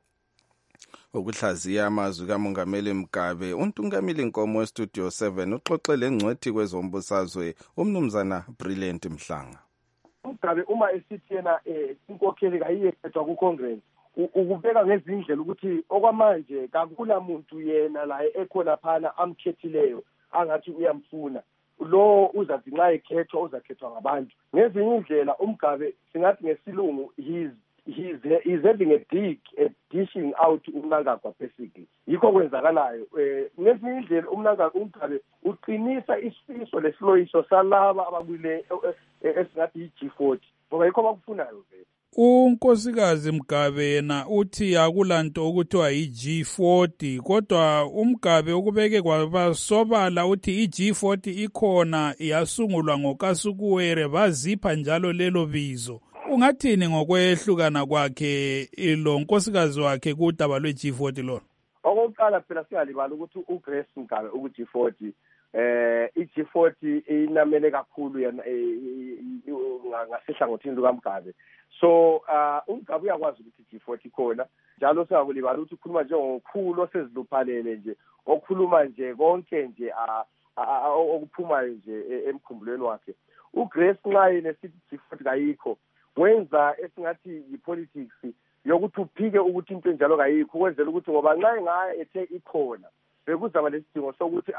Ukuhlaziya amazwi kaMongameli Mugabe, uNtungamili Nkomo weStudio seven uxoxele ngcwethi kwezombusazwe umnumzana Brilliant Mhlanga. Mugabe uma esithi yena inkokheli kayiyekhethwa kuCongress ukubeka ngezindlela ukuthi okwamanje kakula muntu yena la ekhona phana amkhethileyo angathi uyamfuna lo uzazinxa ekhethwa uzakhethwa ngabantu ngezinye indlela. uMugabe singathi ngesilungu his he's he's having a dig at dishing out uMnangagwa basically yikho kwenzakalayo eh ngesinye indlela uMnangagwa uMkhabe uqinisa isifiso lesloyiso salaba abakule esingathi i-G forty ngoba yikho bakufunayo vele. uNkosikazi Mgabe yena uthi akulanto ukuthiwa i-G forty kodwa uMgabe ukubeke kwabasobala uthi i-G forty ikhona yasungulwa ngoKasukuwere bazipha njalo lelo bizo. Ungathini ngokwehlukana kwakhe lo nkosikazi wakhe kudaba lwe-G forty lo? Okokuqala phela singalibala ukuthi uGrace Mgabe uku-G forty eh i-G forty inamele kakhulu yana ngasihlangothini lukaMgabe. So uh uMgabe uyakwazi ukuthi i-G forty khona njalo singakulibala ukuthi ukhuluma njengokhulu oseziluphalele nje okhuluma nje konke nje okuphumayo nje emkhumbulweni wakhe. uGrace nxa yesithi G forty kayikho wenza esingathi i-politics yokuthi uphike ukuthi into enjalo kayikho ukwenzela ukuthi ngoba nxa ngaya ethe ikhona bekuzaba lesidingo sokuthi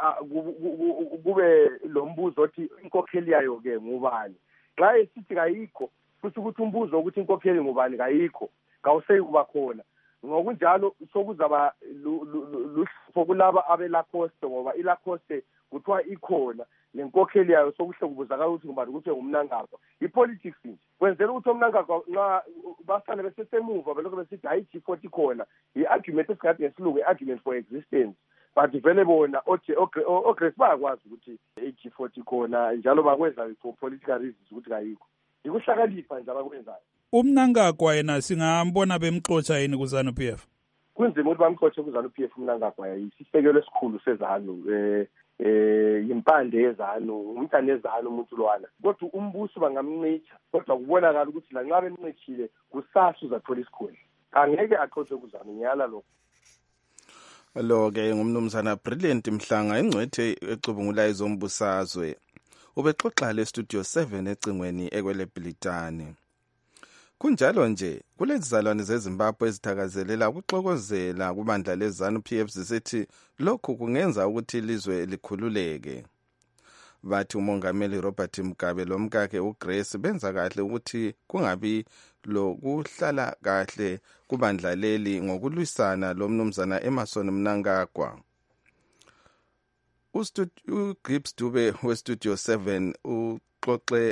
kube lo mbuzo othi inkokheli yayo ke ngubani. Nxa esithi kayikho futhi ukuthi umbuzo ukuthi inkokheli ngubani kayikho kawuseyi kuba khona ngokunjalo sokuzaba luhlupho kulaba abelacoste ngoba ilacoste kuthiwa ikhona lenkokheli yayo sokuhle kubuzakala ukuthi ngubani ukuthi ngumNangagwa ipolitics nje kwenzela ukuthi umNangagwa nxa basale besesemuva belokho besithi hayi G forty khona i-argument esingathi ngesilungu i-argument for existence but vele bona oGrace bayakwazi ukuthi i-G forty khona njalo bakwenza for political reasons ukuthi kayikho ikuhlakanipha nje abakwenzayo. uMnangagwa yena singambona bemxotsha yini kuZANU P F? Kunzima ukuthi bamxotshe kuZANU P F uMnangagwa yisisekelo esikhulu seZANU eh eh impande yeZANU umntana yeZANU umuntu lwana kodwa umbuso bangamnqitha kodwa kubonakala ukuthi la nxa benqithile kusasa uzathola isikhulu angeke axotshe kuZANU ngiyala lokho. Lo ke ngumnumzana Brilliant Mhlanga ingcwethe ecubungula izombusazwe ubexoxa le studio seven ecingweni ekwele Bhilitane. Kunjalo nje kulezizalwane zeZimbabwe ezithakazelela ukuxokozela kubandla leZANU P F zisithi lokhu kungenza ukuthi ilizwe likhululeke. Bathi umongameli Robert Mugabe lomkakhe uGrace benza kahle ukuthi kungabi lokuhlala kahle kubandla leli ngokulwisana lomnumzana Emmerson Mnangagwa. uGibbs Dube westudio seven uxoxe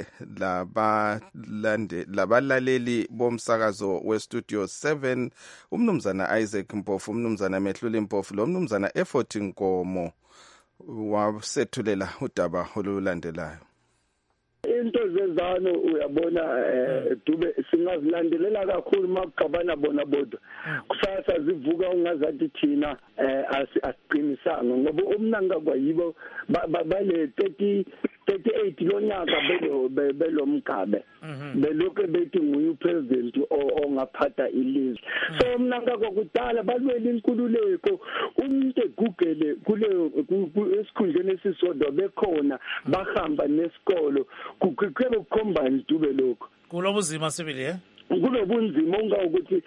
labalande labalaleli bomsakazo westudio seven umnumzana Isaac Mpofu umnumzana Mehluli Mpofu lo mnumzana Effort Nkomo wasethulela udaba olulandelayo. Into zeZANU uyabona Dube singazilandelela kakhulu makugabana bona bodwa kusasa zivuka ungazathi thina asiqinisanga ngoba uMnangagwa yibo bale thirty thirty-eight lonyaka belo belo Mgabe belokho bethi nguye upresident ongaphatha ilizwe. So uMnangagwa kudala balwela inkululeko umuntu egugele kule esikhundleni esisodwa bekhona bahamba nesikolo kukhwebe kukhomba Dube lokho kulobuzima sibili eh kulobunzima ungawukuthi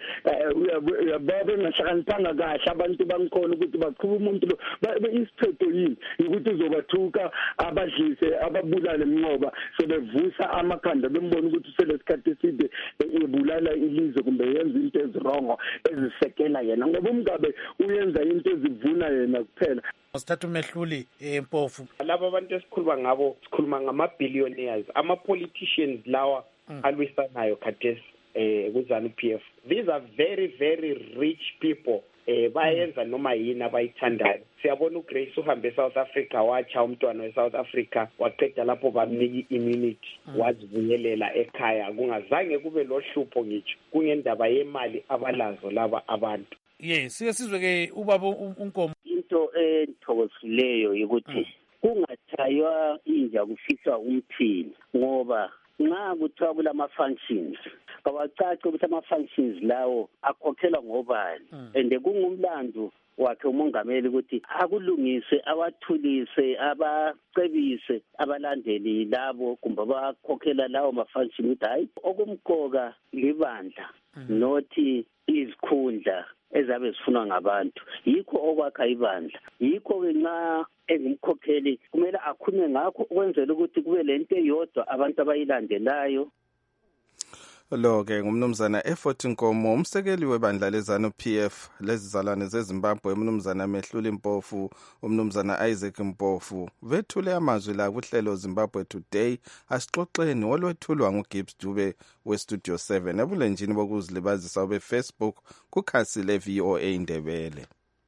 uyababe ngahlakaniphanga kahle abantu bangikhona ukuthi baqhuba umuntu lo isiphetho yini ukuthi uzobathuka abadlise ababulale emnqoba sebevusa amakhanda bembona ukuthi uselesikhathi eside ebulala ilizwe kumbe yenza into ezirongo ezisekela yena ngoba uMgabe uyenza into ezivuna yena kuphela. Sithatha uMehluli Mpofu laba abantu esikhuluma ngabo sikhuluma ngama-billionaires ama-politicians lawa alwisanayo khathesi eh kuZANU P F. These are very very rich people eh bayenza noma yini abayithandayo. Siyabona uGrace uhambe eSouth Africa wacha umntwana weSouth Africa waqeda lapho bamnika immunity wazivuyelela ekhaya kungazange kube lohlupho ngitsho kungendaba yemali abalazo laba abantu. Yes sike sizwe ke ubaba uNkomo into ethokozisileyo ukuthi kungathaywa inja kufiswa umphini ngoba nxa kuthiwa kulama-functions kawacace ukuthi ama-functions lawo akhokhelwa ngobani and kungumlando wakhe umongameli ukuthi akulungise awathulise abacebise abalandeli labo kumbe abakhokhela lawo ma-function ukuthi hayi okumqoka libandla nothi izikhundla ezabe zifunwa ngabantu yikho okwakha ibandla yikho-ke nxa engumkhokheli kumele akhulume ngakho ukwenzela ukuthi kube lento eyodwa abantu abayilandelayo. Lo-ke ngumnumzana Effort Nkomo, umsekeli webandla lezanu P F lezizalwane zeZimbabwe, umnumzana Mehluli Mpofu, umnumzana Isaac Mpofu. Vethule amazwi la kuhlelo Zimbabwe Today, asixoxeni olwethulwa nguGibbs Dube weStudio seven ebulenjini bokuzilibazisa beFacebook kukhasi le-V O A Indebele.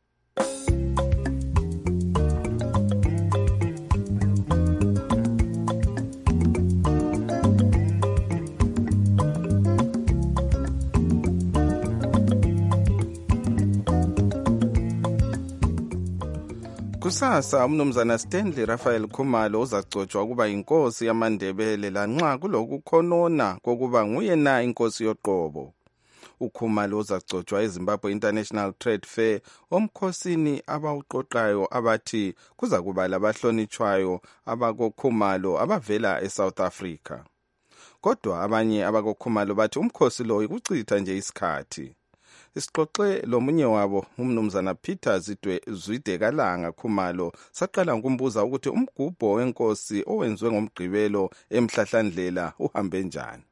Kusasa umnumzana Stanley Raphael Khumalo uzagcotshwa ukuba inkosi yamaNdebele lanxa kulokukhonona kokuba nguye na inkosi yoqobo. uKhumalo uzagcotshwa eZimbabwe International Trade Fair omkhosini abawuqoqayo abathi kuza kuba labahlonitshwayo abakoKhumalo abavela eSouth Africa. Kodwa abanye abakoKhumalo bathi umkhosi lo ukuchitha nje isikhathi. Isixoxe lomunye wabo umnumzana Peter Zidwe Zwidekalanga Khumalo saqala ukumbuza ukuthi umgubho wenkosi owenziwe ngomgqibelo eMhlahlandlela uhambe njani.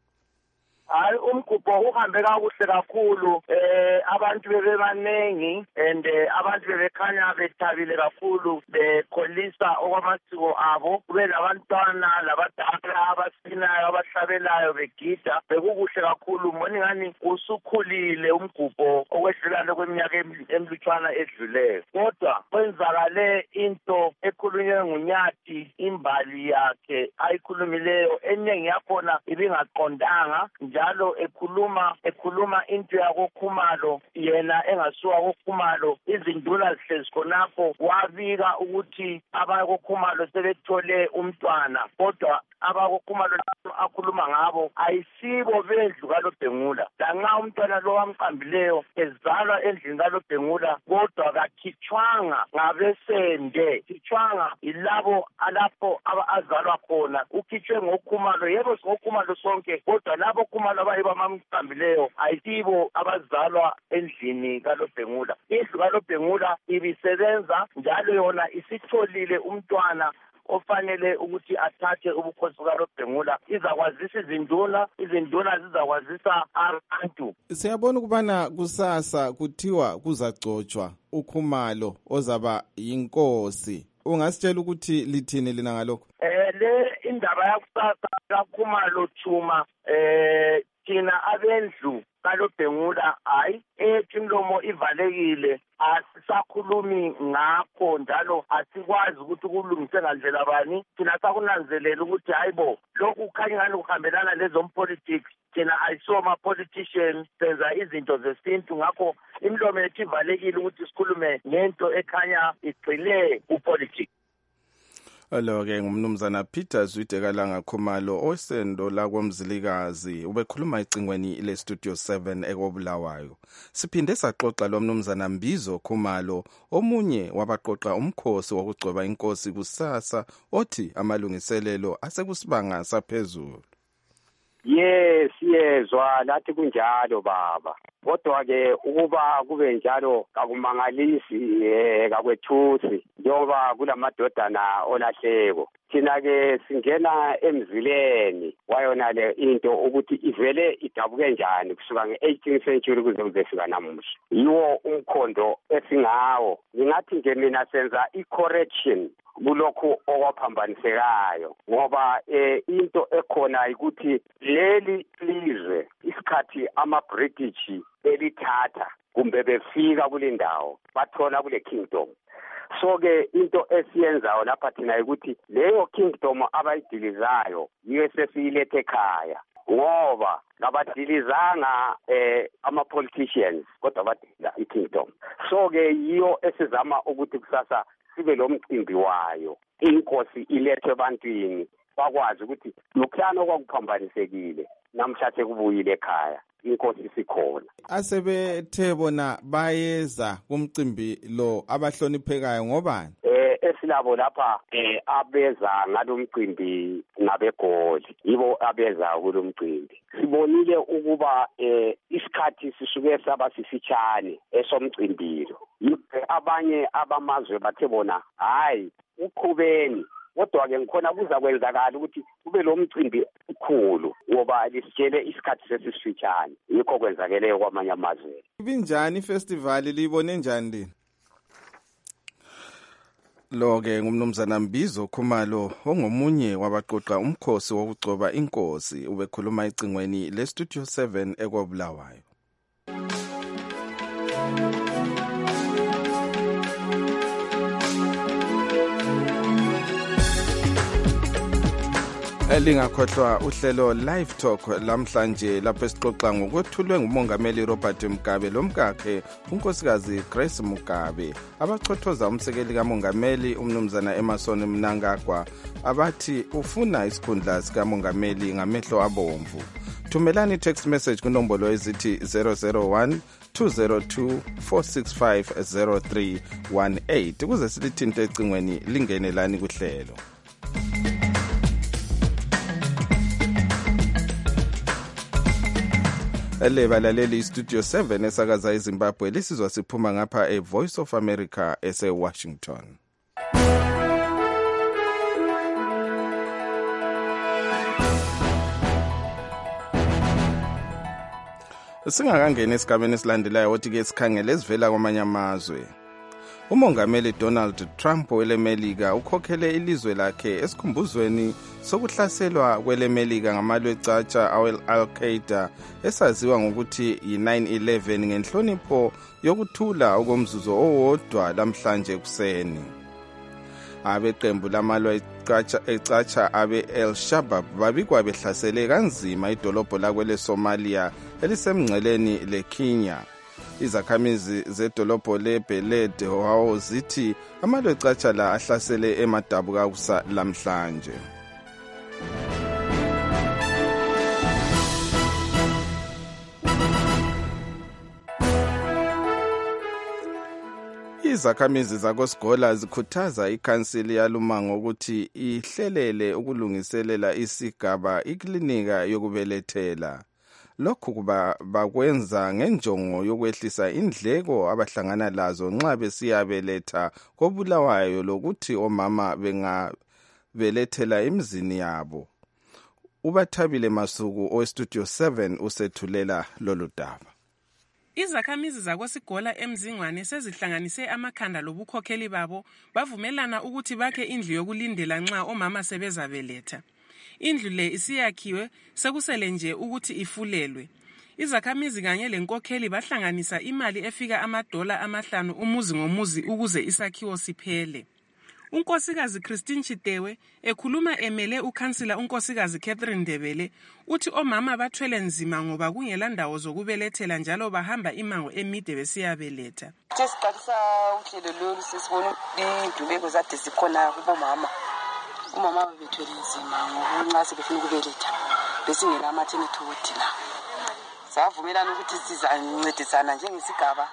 Hayi umgubho uhambe kakuhle kakhulu eh abantu bebebanengi and abantu bebekhanya bethabile kakhulu bekholisa okwamasiko abo kube labantwana labadala abasinayo abahlabelayo begida bekukuhle kakhulu mbona ngani usukhulile umgubho okwedlulana kweminyaka emlutshwana edluleyo kodwa kwenzakale into ekhulunywe nguNyathi imbali yakhe ayikhulumileyo eningi yakhona ibingaqondanga njalo ekhuluma ekhuluma into yakoKhumalo yena engasuka koKhumalo izinduna zihlezi khonapho wabika ukuthi abakoKhumalo sebethole umntwana kodwa abakoKhumalo akhuluma ngabo ayisibo bendlu kaLobhengula lanxa umntwana lo wamqambileyo ezalwa endlini kaLobhengula kodwa kakhitshwanga ngabesende khitshwanga ilabo alapho azalwa khona ukhitshwe ngoKhumalo yebo ngoKhumalo sonke kodwa labo Khumalo abayibamamqambileyo ayisibo abazalwa endlini kaLobhengula indlu kaLobhengula ibisebenza njalo yona isitholile umntwana ofanele ukuthi athathe ubukhosi bukaLobhengula izakwazisa izinduna izinduna zizakwazisa abantu. Siyabona ukubana kusasa kuthiwa kuzagcotshwa uKhumalo ozaba yinkosi. Ungasitshela ukuthi lithini lina ngalokho? Eh le indaba yakusasa kaKhumalo Chuma eh thina abendlu kaLobhengula hayi ethi imlomo ivalekile asisakhulumi ngakho njalo asikwazi ukuthi kulungise ngandlela bani thina sakunanzelela ukuthi hayibo lokhu kukhanya ngani kuhambelana lezompolitics thina ayisoma politicians senza izinto zesintu ngakho imlomo ethi ivalekile ukuthi sikhulume ngento ekhanya igcile upolitics. Alo-ke ngumnumzana Peter Zwidekalanga Khumalo osendo lakwamzilikazi ubekhuluma ecingweni le-Studio seven ekobulawayo. Siphinde saxoxa lo mnumzana Mbizo Khumalo omunye wabaqoqa umkhosi wokugcoba inkosi kusasa othi amalungiselelo asekusibanga saphezulu. Yes yezwa lathi kunjalo baba kodwa ke ukuba kube njalo kakumangalisi eh kakwethusi njengoba kulamadodana olahleko thina ke singena emzileni wayona le into ukuthi ivele idabuke njani kusuka nge-eighteenth century kuze kuzefika namuhla yiwo umkhondo esingawo ngingathi nje mina senza i-correction kulokhu okwaphambanisekayo ngoba eh into ekhona ukuthi leli lizwe isikhathi ama-British belithatha kumbe befika kule ndawo bathola kule kingdom so ke into esiyenzayo lapha thina ukuthi leyo kingdom abayidilizayo yiyo sesiyilethe ekhaya ngoba ngabadilizanga eh ama-politicians kodwa badila i-kingdom so ke yiyo esizama ukuthi kusasa sibe lo mcimbi wayo inkosi ilethwe ebantwini bakwazi ukuthi lokuhlano kwakuphambanisekile namhlanje kubuyile ekhaya inkosi sikhona. Asebethe bona bayeza kumcimbi lo abahloniphekayo ngobani? Eh esilabo lapha eh abeza ngalomcimbi ngabegoli yibo abeza kulomcimbi. Sibonile ukuba eh isikhathi sisuke saba sifitshane esomcimbilo. Abanye abamazwe bathe bona hayi uqhubeni kodwa ke ngikhona kuza kwenzakala ukuthi kube lo mcimbi ukhulu ngoba ngoba lisitshele isikhathi sesifitshane yikho kwenzakeleyo kwamanye amazwe. Binjani ifestival libone njani lini? Lo-ke ngumnumzana Mbizo Khumalo ongomunye wabaqoqa umkhosi wokugcoba inkosi ubekhuluma icingweni le-Studio seven ekwabulawayo. Elingakhohlwa uhlelo Live Talk lamhlanje lapho esixoxa ngokwethulwe ngumongameli Robert Mugabe lomkakhe unkosikazi Grace Mugabe abachothoza umsekeli kamongameli umnumzana Emerson Mnangagwa abathi ufuna isikhundla sikamongameli ngamehlo abomvu. Thumelani text message kunombolo ezithi zero zero one two zero two four six five zero three one eight ukuze silithinte ecingweni lingenelani kuhlelo. Ele balaleli Studio seven esakaza eZimbabwe lisizwa siphuma ngapha e Voice of America ese Washington. Singakangena esigabeni esilandelayo othi ke sikhangele esivela kwamanye amazwe. Umongameli Donald Trump welemelika ukhokhele ilizwe lakhe esikhumbuzweni sokuhlaselwa kwelemelika ngamalwe ecaca awe-Al-Qaeda esaziwa ngokuthi yi-nine eleven ngenhlonipho yokuthula okomzuzu owodwa lamhlanje kuseni. Abeqembu lamalwe ecaca abe-El-Shabaab babikwa behlasele kanzima idolobho lakwele Somalia elisemngceleni leKenya. Izakhamizi zedolobho leBeled wawo zithi amalwe ecaca la ahlasele emadabuka kusa lamhlanje. Izakhamizi zakoSigola zikhuthaza ikhansili yalumango ukuthi ihlelele ukulungiselela isigaba iklinika yokubelethela. Lokhu kuba bakwenza ngenjongo yokwehlisa indleko abahlangana lazo nxa besiyabeletha kobulawayo lokuthi omama bengabelethela emzini yabo. Ubathabile Masuku oStudio seven usethulela lolu daba. Izakhamizi zakoSigola emzingwane sezihlanganise amakhanda lobukhokheli babo bavumelana ukuthi bakhe indlu yokulindela nxa omama sebezabeletha. Indlu le isiyakhiwe sekusele nje ukuthi ifulelwe. Izakhamizi kanye lenkokheli bahlanganisa imali efika amadola amahlanu umuzi ngomuzi ukuze isakhiwo siphele. Unkosikazi Christine Chitewe ekhuluma emele ukhansila unkosikazi Catherine Ndebele uthi omama bathwele nzima ngoba kungela ndawo zokubelethela njalo bahamba imango emide besiyabeletha. Sesiqalisa uhlelo lolu sesibona indluleko zade zikhona kubomama. Umama bethwele nzima ngoba nxa sebefuna ukubeletha besingena ama-maternity ward la. Savumelana ukuthi sizancedisana njengesigaba.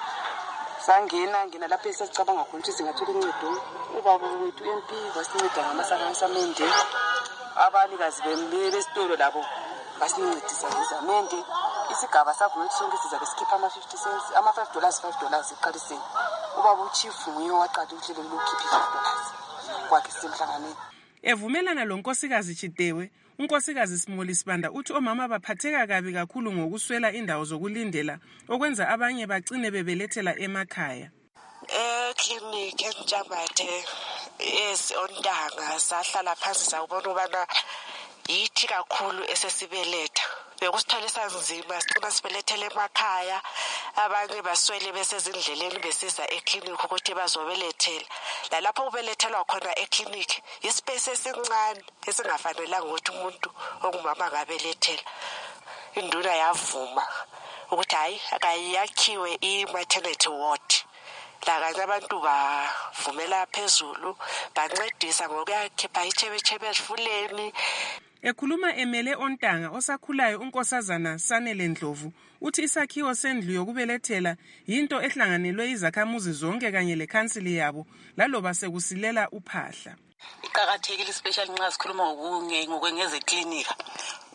Sangena ngena lapho esicabanga khona ukuthi singathola uncedo. Ubaba wethu M P wasinceda ngamasakhanisa amende. Abanikazi besitolo labo basincedisa ngezamende. Isigaba savume ukuthi sonke sizabe sikhipha ama-fifty cents, ama-five dollars, five dollars eqaliseni. Ubaba uchief nguye waqala uhlelo lokukhipha five dollars kwakhe semhlanganweni. Evumelana lo nkosikazi Chitewe, unkosikazi Simoli Sibanda uthi omama baphatheka kabi kakhulu ngokuswela indawo zokulindela okwenza abanye bagcine bebelethela emakhaya. Eh clinic eNjabathe eSontanga sahlala phansi sawubona ubana yithi kakhulu esesibeletha. Bekusitholisa nzima sicina sibelethele emakhaya abanye baswele besezindleleni besiza eclinic ukuthi bazobelethela. La lapho ubelethelwa khona eclinic ispace esincane esingafanelanga ukuthi umuntu ongumama ngabelethela. Induna yavuma ukuthi hayi akayakhiwe i-maternity ward. La kanye abantu bavumela phezulu bancedisa ngokuyakhipha ichebechebe ezifuleni. Ekhuluma emele Ontanga osakhulayo unkosazana Sanele Ndlovu uthi isakhiwo sendlu yokubelethela yinto ehlanganelwe izakhamuzi zonke kanye lekhansili yabo laloba sekusilela uphahla. Iqakathekile especially nxa sikhuluma ngokwengeze clinic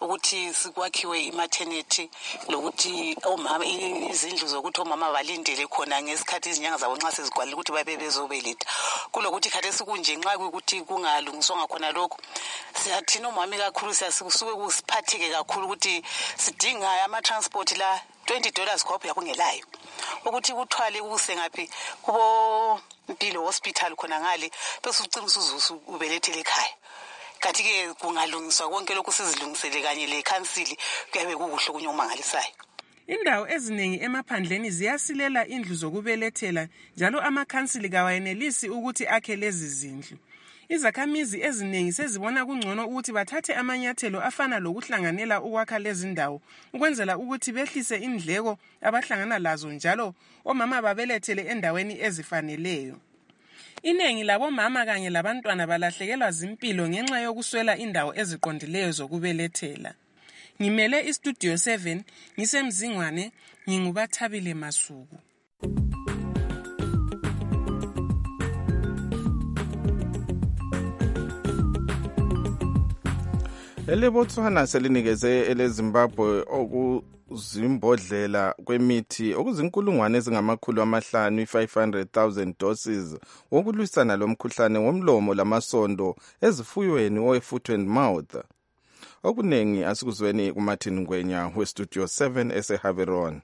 ukuthi sikwakhiwe imaternity lokuthi omama izindlu zokuthi omama balindele khona ngesikhathi izinyanga zabo nxa sezigcwalile ukuthi babe bezobeletha. Kulokuthi khathesi kunje nxa kuyikuthi kungalungiswanga khona lokho siyathina omama kakhulu siyasuke kusiphatheke kakhulu ukuthi sidinga ama-transport la twenty dollars khophi yakungelayo ukuthi kuthwale kuse ngaphi kubo Mpilo hospital khona ngale bese ucimisa uzuzu ubelethele ekhaya. Kanti ke kungalungiswa konke lokhu sizilungisele kanye le council kuyabe kukuhle kunye umangalisayo. Indawo eziningi emaphandleni ziyasilela indlu zokubelethela njalo amakhansili kawayenelisi ukuthi akhe lezi zindlu. Izakhamizi eziningi sezibona kungcono ukuthi bathathe amanyathelo afana lokuhlanganela ukwakha lezi ndawo ukwenzela ukuthi behlise indleko abahlangana lazo njalo omama babelethele endaweni ezifaneleyo. Inengi labomama kanye labantwana balahlekelwa zimpilo ngenxa yokuswela indawo eziqondileyo zokubelethela. Ngimele istudio seven ngisemzingwane ngingubathabile Masuku. Elebotswana selinikeze eleZimbabwe okuzimbodlela kwemithi okuzinkulungwane ezingamakhulu amahlanu five hundred thousand doses wokulwisana lomkhuhlane womlomo lamasondo ezifuyweni owe-foot and mouth. Okunengi asikuzweni kuMartin Ngwenya westudio seven eseHaveron.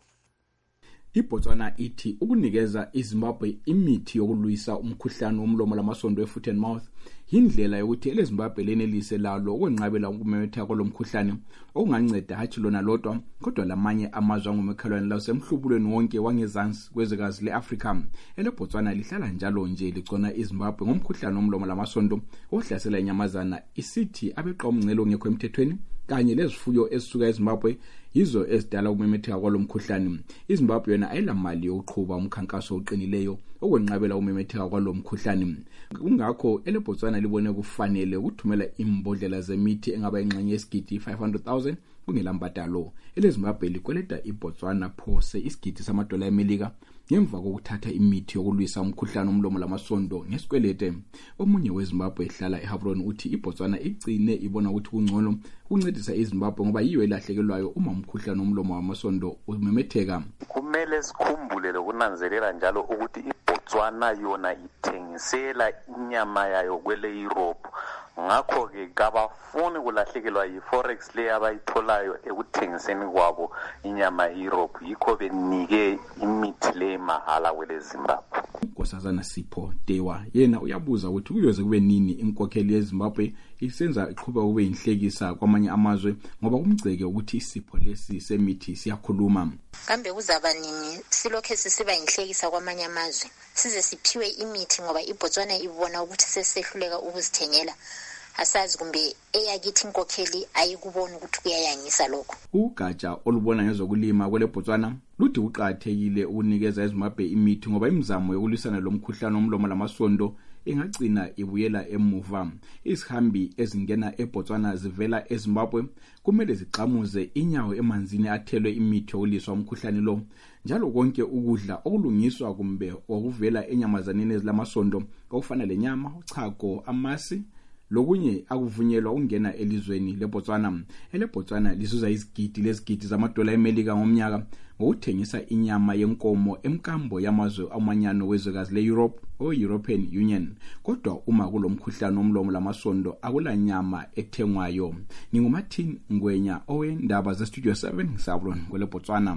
iBotswana ithi ukunikeza iZimbabwe imithi yokulwisa umkhuhlane womlomo lamasondo e-foot and mouth indlela yokuthi eleZimbabwe lenelise lalo ukwenqabela ukumemetheka kolomkhuhlane okunganceda hatshi lona lodwa kodwa lamanye amazwe angumekhalwane lasemhlubulweni wonke wangezansi kwezwekazi leAfrika. eleBotswana lihlala njalo nje ligcona iZimbabwe ngomkhuhlane womlomo lamasondo ohlasela inyamazana isithi abeqa umngcelo ngekho emthethweni kanye lezifuyo ezisuka eZimbabwe yizo ezidala ukumemetheka kwalomkhuhlane. iZimbabwe yona ayilamali yokuqhuba umkhankaso oqinileyo okwenqabela ukumemetheka kwalomkhuhlane. Kungakho eleBotswana libone kufanele ukuthumela imbodlela zemithi engaba ingxenye yesigidi five hundred thousand kungelambadalo. eleZimbabwe likweleta iBotswana phose isigidi samadola eMelika ngemva kokuthatha imithi yokulwisa umkhuhlane womlomo lamasondo ngesikwelete. Omunye weZimbabwe ehlala eHaveron uthi iBotswana igcine ibona ukuthi kungcono ukuncedisa iZimbabwe ngoba yiyo elahlekelwayo uma umkhuhlane womlomo lamasondo umemetheka. Kumele sikhumbule lokunanzelela njalo ukuthi iBotswana yona ithengisela inyama yayo kwele Europe. Ngakho ke kabafuni kulahlekelwa yi-forex le abayitholayo ekuthengiseni kwabo inyama e-Europe, yikho benike imithi le mahala kwele Zimbabwe. Nkosazana Sipho Dewa yena uyabuza ukuthi kuyoze kube nini inkokheli yeZimbabwe isenza iqhubeka kube inhlekisa kwamanye amazwe ngoba kumgceke ukuthi isipho lesi semithi siyakhuluma. Kambe kuzaba nini silokhe sisiba inhlekisa kwamanye amazwe size siphiwe imithi ngoba iBotswana ibona ukuthi sesehluleka ukuzithengela? Asazi kumbe eyakithi inkokheli ayikubona ukuthi kuyayangisa lokho. Ugatsha olubona ngezokulima kweleBotswana luthi uqathekile ukunikeza iZimbabwe imithi ngoba imizamo yokulwisana lomkhuhlane womlomo lamasondo ingagcina ibuyela emuva. Izihambi ezingena eBotswana zivela eZimbabwe kumele ziqhamuze inyawo emanzini athelwe imithi yokulwiswa umkhuhlane lo. Njalo konke ukudla okulungiswa kumbe okuvela enyamazaneni ezilamasondo okufana lenyama, uchago, amasi lokunye akuvunyelwa ukungena elizweni leBotswana. eleBotswana lisuza izigidi lezigidi zamadola eMelika ngomnyaka ngokuthengisa inyama yenkomo emkambo yamazwe amanyano wezwekazi leEurope o European Union. Kodwa uma kulomkhuhlane womlomo lamasondo akula nyama ethengwayo. NginguMartin Ngwenya owendaba zestudio seven ngisablon kweleBotswana.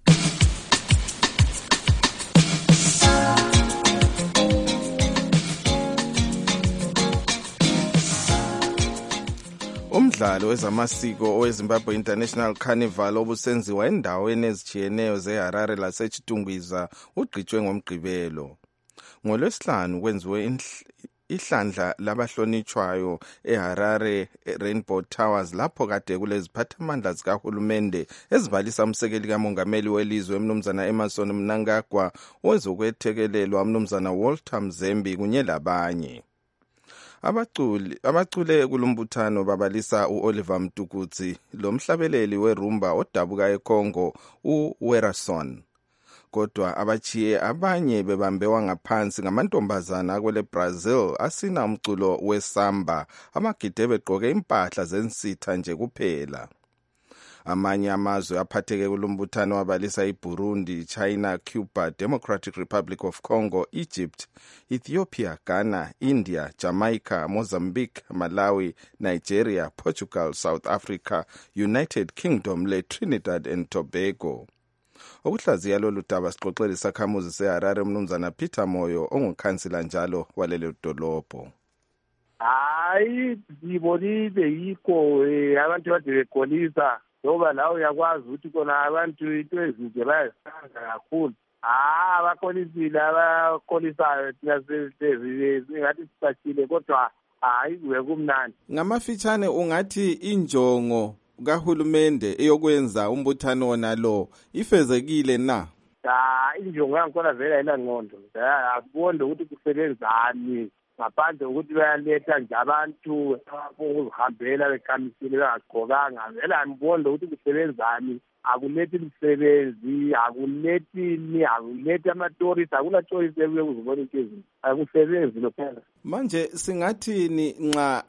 Umdlalo wezamasiko oweZimbabwe International Carnival obusenziwa endaweni ezitshiyeneyo zeHarare laseChitungwiza ugqitshwe ngomgqibelo. NgoLwesihlanu kwenziwe ihlandla labahlonitshwayo eHarare Rainbow Towers lapho kade kuleziphathamandla zikahulumende ezibalisa umsekeli kamongameli welizwe umnumzana Emmerson Mnangagwa ozokwethekelelwa umnumzana Walter Mzembi kunye labanye. Abaculi abacule kulombuthano babalisa uOliver Mtukudzi lomhlabeleli werumba odabuka eCongo uWerason. Kodwa abachiye abanye bebambewa ngaphansi ngamantombazana kwele Brazil asina umculo wesamba amagide begqoke impahla zensitha nje kuphela. Amanye amazwe aphatheke kulombuthano wabalisa iBurundi, China, Cuba, Democratic Republic of Congo, Egypt, Ethiopia, Ghana, India, Jamaica, Mozambique, Malawi, Nigeria, Portugal, South Africa, United Kingdom le Trinidad and Tobago. Okuhlaziya lolu daba sixoxele isakhamuzi seHarare umnumzana Peter Moyo ongukhansila njalo walelo dolobho. Hayi ngibonile yikho abantu bade bekolisa ngoba lawo uyakwazi ukuthi kona abantu into ezinje bayasanga kakhulu. Ah abakolisile abakolisayo thina singathi sisashile kodwa hayi kumnandi. Ngamafitshane ungathi injongo kahulumende eyokwenza umbuthano wona lo ifezekile na? Ah injongo yakhona vele ayinangqondo. Akubonde ukuthi kusebenzani ngaphandle ukuthi bayaletha nje abantu ukuzihambela bekhamisile bengagqokanga. Vele angibonde ukuthi kusebenzani. Akulethi imisebenzi, akulethi akulethi ama-tourist, akula tourist ebuye kuzibona into ezinto. Akusebenzi lophela. Manje singathini nxa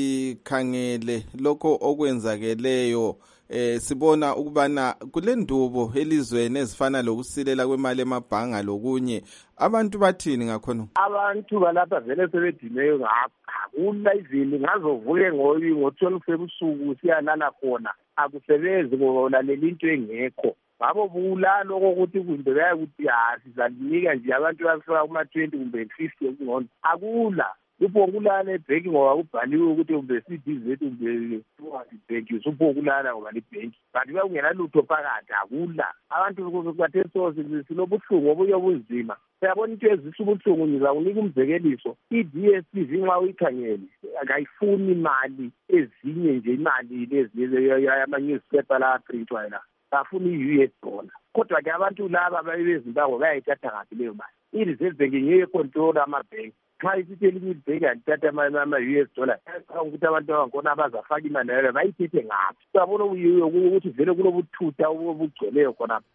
sikhangele lokho okwenzakeleyo eh sibona ukubana kule ndubo elizweni ezifana lokusilela kwemali emabhanga lokunye abantu bathini ngakhona? Abantu balapha vele sebedimeyo ngapha. Akula izini ngazovuke ngoyi ngo-twelve ebusuku siyalala khona. Akusebenzi ngoba leli into engekho. Ngabo bulalo ukuthi kumbe bayakuthi ha sizalinika nje abantu bafika kuma twenty kumbe fifty ngcono. Akula. Upho kulala ebhenki ngoba kubhaliwe ukuthi kumbe C D Z kumbe ibhenki supho kulala ngoba libhenki. Kanti bayongena lutho phakathi akula. Abantu bathe so silobuhlungu obuye obunzima. Siyabona into ezisubuhlungu ngizakunika umzekeliso. I-D S T V nxa uyikhangele akayifuni imali ezinye nje imali lezi ama-newspaper la printwayo la. Bafuna i-U S dollar. Kodwa ke abantu laba bezimbabwe bayayithatha kabi leyo mali. I-Reserve Bank ngeke control amabhenki. Xa isithi elinye ibhenki alithatha ama-U S dollar ukuthi abantu abankhona abazafaka imali yayo bayithethe ngaphi. Siyabona ukuthi vele kulobuthutha obugcweleyo khonapha.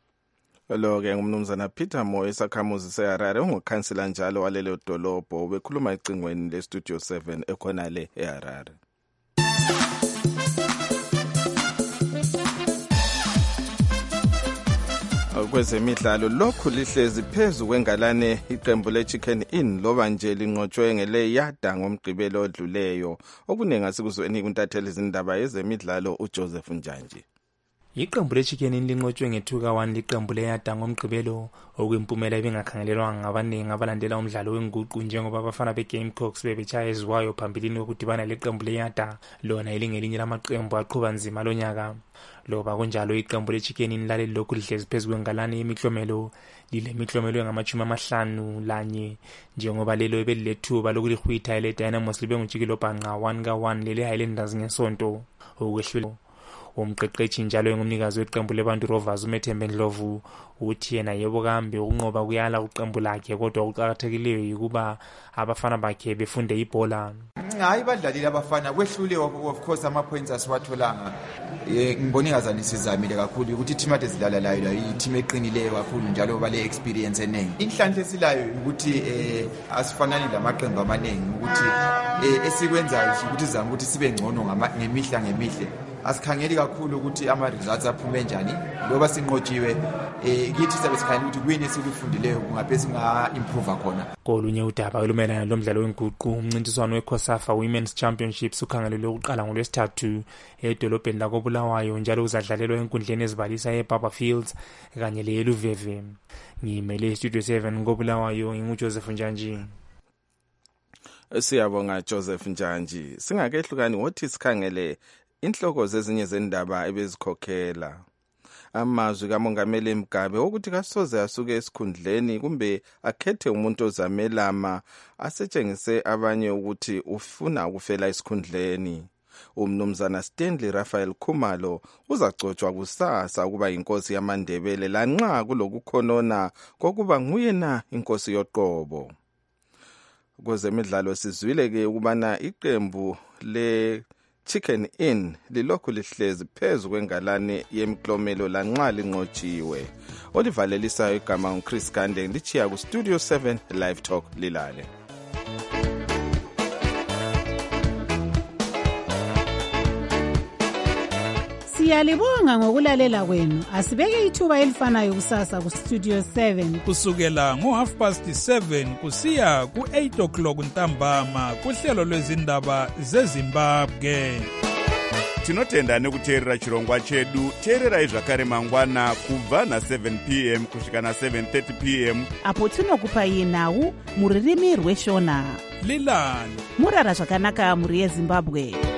Lo-ke ngumnumzana Peter Moyo esakhamuzi seHarare ungukhansila njalo walelo dolobho bekhuluma ecingweni le-Studio seven ekhona le eHarare. Kwezemidlalo lokhu lihlezi phezu kwengalane iqembu le-Chicken Inn loba nje linqotshwe ngele yada ngomgqibelo odluleyo. Okuningi asikuzweni kuntatheli izindaba yezemidlalo uJoseph Njanji. Iqembu le-Chicken Inn linqotshwe nge-two ka one liqembu leyada ngomgqibelo okuyimpumela ebingakhangelelwanga ngabaningi abalandela umdlalo wenguqu njengoba abafana be-Gamecocks bebetshaya eziwayo phambilini kokudibana leqembu leyada lona elingelinye lamaqembu aqhuba nzima lonyaka. Loba kunjalo iqembu le-Chicken Inn lale lokhu lihlezi phezu kwengalane yemiklomelo lile miklomelo engamachumi amahlanu lanye njengoba lelo ebelilethuba lokulihwitha ele-Dynamos libe ngujikilobhanqa one ka one lele Highlanders ngesonto ukwehlula umqeqeshi njalo engumnikazi weqembu leBantu Rovers uMethembe Ndlovu uthi yena yebo kambe ukunqoba kuyala uqembu lakhe kodwa ukuqhakathekileyo yikuba abafana bakhe befunde ibhola. Hayi badlalile abafana kwehlule of course ama points asiwatholanga. Ngibona ingazani sizamile kakhulu ukuthi team ade zidlala layo la i-team eqinileyo kakhulu njalo bale experience eningi. Inhlanhla esilayo ukuthi eh asifanani lamaqembu amaningi ukuthi eh esikwenzayo ukuthi zama ukuthi sibe ngcono ngemihla ngemihle. Asikhangeli kakhulu ukuthi ama results aphume njani ngoba sinqotshiwe eh kithi sabe sikhangela ukuthi kuyini esikufundileyo kungaphezulu singa improve khona. Kolunye udaba olumelana lomdlalo wenguqu umncintiswano weCOSAFA Women's Championships ukhangelelwe ukuqala ngolwesithathu edolobheni lakoBulawayo njalo uzadlalelwa enkundleni ezibalisa eBaba Fields kanye leYeluveve. Ngimele Studio seven ngoBulawayo nginguJoseph Njanji. Siyabonga Joseph Njanji. Singakehlukani wothi sikhangele inhloko zezinye zendaba ebezikhokhela amazwi kaMongameli Mugabe ukuthi kasoze asuke esikhundleni kumbe akhethe umuntu ozamelama asetshengise abanye ukuthi ufuna ukufela esikhundleni. Umnumzana Stanley Raphael Khumalo uzacotshwa kusasa ukuba inkosi yamaNdebele lanxa kulokukhonona kokuba nguyena inkosi yoqobo. Kwezemidlalo sizwile ke ukubana iqembu le Chicken Inn lilokhu lihlezi phezu kwengalane yemiklomelo lanxa linqotshiwe. Olivalelisayo igama nguChris Gande lichiya ku Studio seven Live Talk lilale. Siyalibonga ngokulalela kwenu. Asibeke ithuba elifanayo kusasa ku Studio seven kusukela ngo half past seven kusiya ku eight o'clock ntambama kuhlelo lwezindaba zeZimbabwe. Tinotenda nekuteerera chirongwa chedu. Teererai zvakare mangwana kubva na seven p m kusvika na seven thirty p m apo tinokupai nhau muririmi rweshona. Lilani murara zvakanaka muri yeZimbabwe.